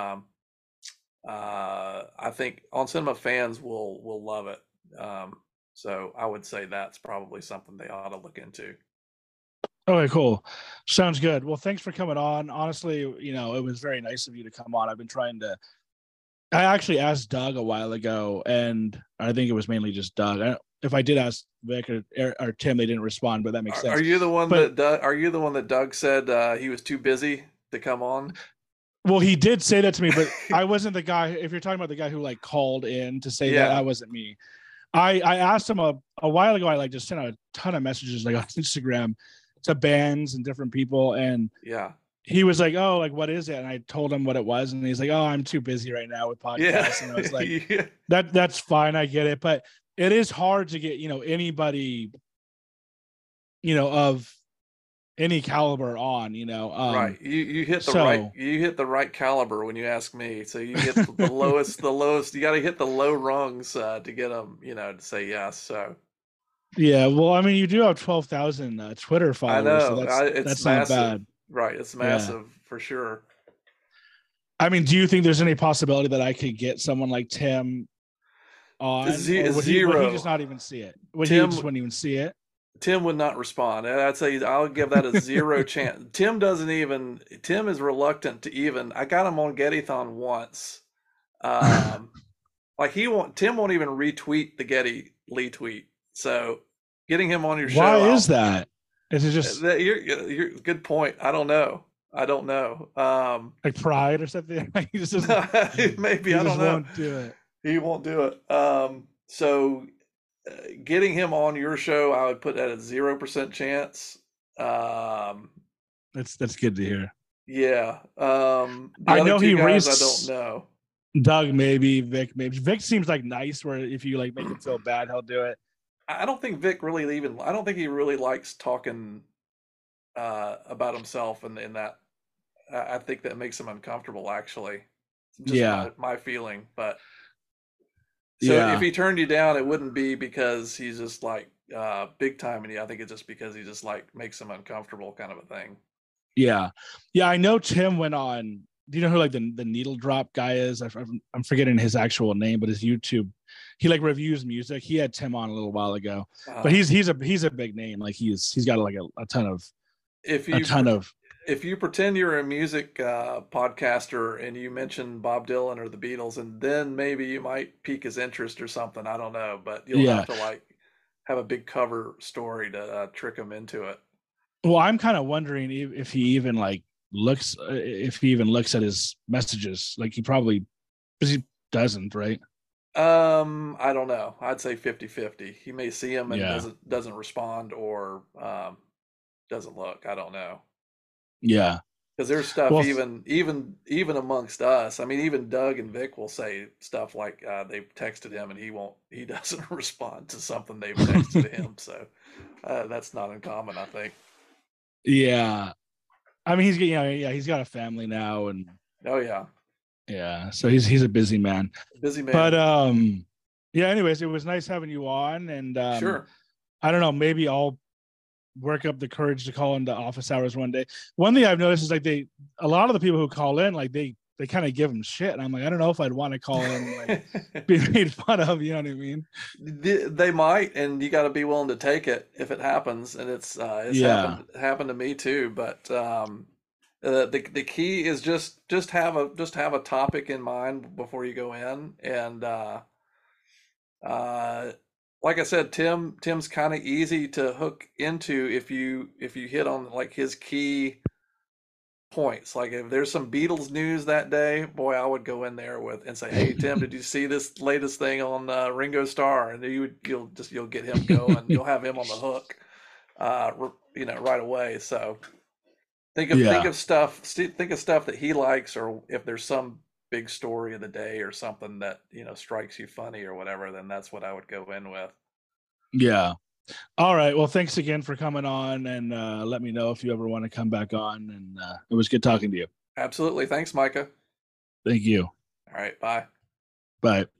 I think On Cinema fans will love it. So I would say that's probably something they ought to look into. Okay, cool. Sounds good. Well, thanks for coming on. Honestly, it was very nice of you to come on. I've been trying to. I actually asked Doug a while ago, and I think it was mainly just Doug. If I did ask Vic or Tim, they didn't respond, but that makes sense. Are you the one But Are you the one that Doug said he was too busy to come on? well, he did say that to me, but I wasn't the guy. If you're talking about the guy who like called in to say that, Yeah, that wasn't me. I asked him a while ago. I like just sent out a ton of messages like on Instagram to bands and different people, and yeah, he was like, "Oh, like what is it?" And I told him what it was, and he's like, "Oh, I'm too busy right now with yeah, podcasts." And I was like, yeah. That's fine, I get it, but it is hard to get anybody of any caliber on. Right. You hit the right So you hit the right caliber when you ask me. So you hit the lowest. You got to hit the low rungs to get them, to say yes. So yeah, well, I mean, you do have 12,000 Twitter I followers, so know that's it's not massive. bad. Right. It's Yeah. massive for sure. I mean, do you think there's any possibility that I could get someone like Tim on, or would he just Zero. not even see it? Would he just Tim wouldn't even see it? Tim would not respond. I'd say I'll give that a zero chance. Tim is reluctant to even. I got him on Gettython once. Um, like Tim won't even retweet the Getty Lee tweet. So getting him on your Why show, is that? Is it just you're good point. I don't know. I don't know. like pride or something? Like, he just doesn't. Maybe He I just don't know. won't do it. He won't do it. So getting him on your show, I would put at a 0% chance. Um, That's good to hear. yeah. The I other know two he guys, I don't raised know. Doug, maybe Vic, maybe Vic seems like nice. Where if you like make him feel bad, he'll do it. I don't think Vic really even. I don't think he really likes talking about himself, and in that, I think that makes him uncomfortable. Actually, just Yeah, my feeling. But so if yeah, he turned you down, it wouldn't be because he's just like big time, and I think it's just because he just like makes him uncomfortable, kind of a thing. yeah, yeah. I know Tim went on. Do you know who like the needle drop guy is? I'm forgetting his actual name, but his YouTube, he like reviews music. He had Tim on a little while ago, but Uh, he's a big name. Like he's got like a ton of if a you ton of if you pretend you're a music podcaster and you mention Bob Dylan or the Beatles, and then maybe you might pique his interest or something. I don't know, but you'll have yeah. to like have a big cover story to trick him into it. Well, I'm kind of wondering if he even like looks if he even looks at his messages. Like he probably because he doesn't, right? I don't know. I'd say 50-50. He may see him and Yeah, doesn't respond or doesn't look. I don't know. yeah. Because there's stuff Well, even amongst us. I mean, even Doug and Vic will say stuff like they've texted him and he doesn't respond to something they've texted to him. So that's not uncommon, I think. yeah. I mean, yeah, he's got a family now, and Oh yeah, yeah, so he's a busy man. busy But man. yeah. Anyways, it was nice having you on, and Sure. I don't know, maybe I'll work up the courage to call into office hours one day. One thing I've noticed is like a lot of the people who call in, like they kind of give them shit, and I'm like, I don't know if I'd want to call in and like be made fun of. You know what I mean? They might, and you got to be willing to take it if it happens. And it's Yeah, happened to me too. But the key is just have a topic in mind before you go in, and uh, like I said, Tim's kind of easy to hook into if you hit on like his key points. Like if there's some Beatles news that day, boy, I would go in there with and say, "Hey Tim, did you see this latest thing on Ringo Starr?" And you'll get him going. You'll have him on the hook, right away. So yeah, think of stuff that he likes, or if there's some big story of the day or something that strikes you funny or whatever, then that's what I would go in with. Yeah. All right. Well, thanks again for coming on, and let me know if you ever want to come back on. And it was good talking to you. Absolutely. Thanks, Micah. Thank you. All right. Bye. Bye.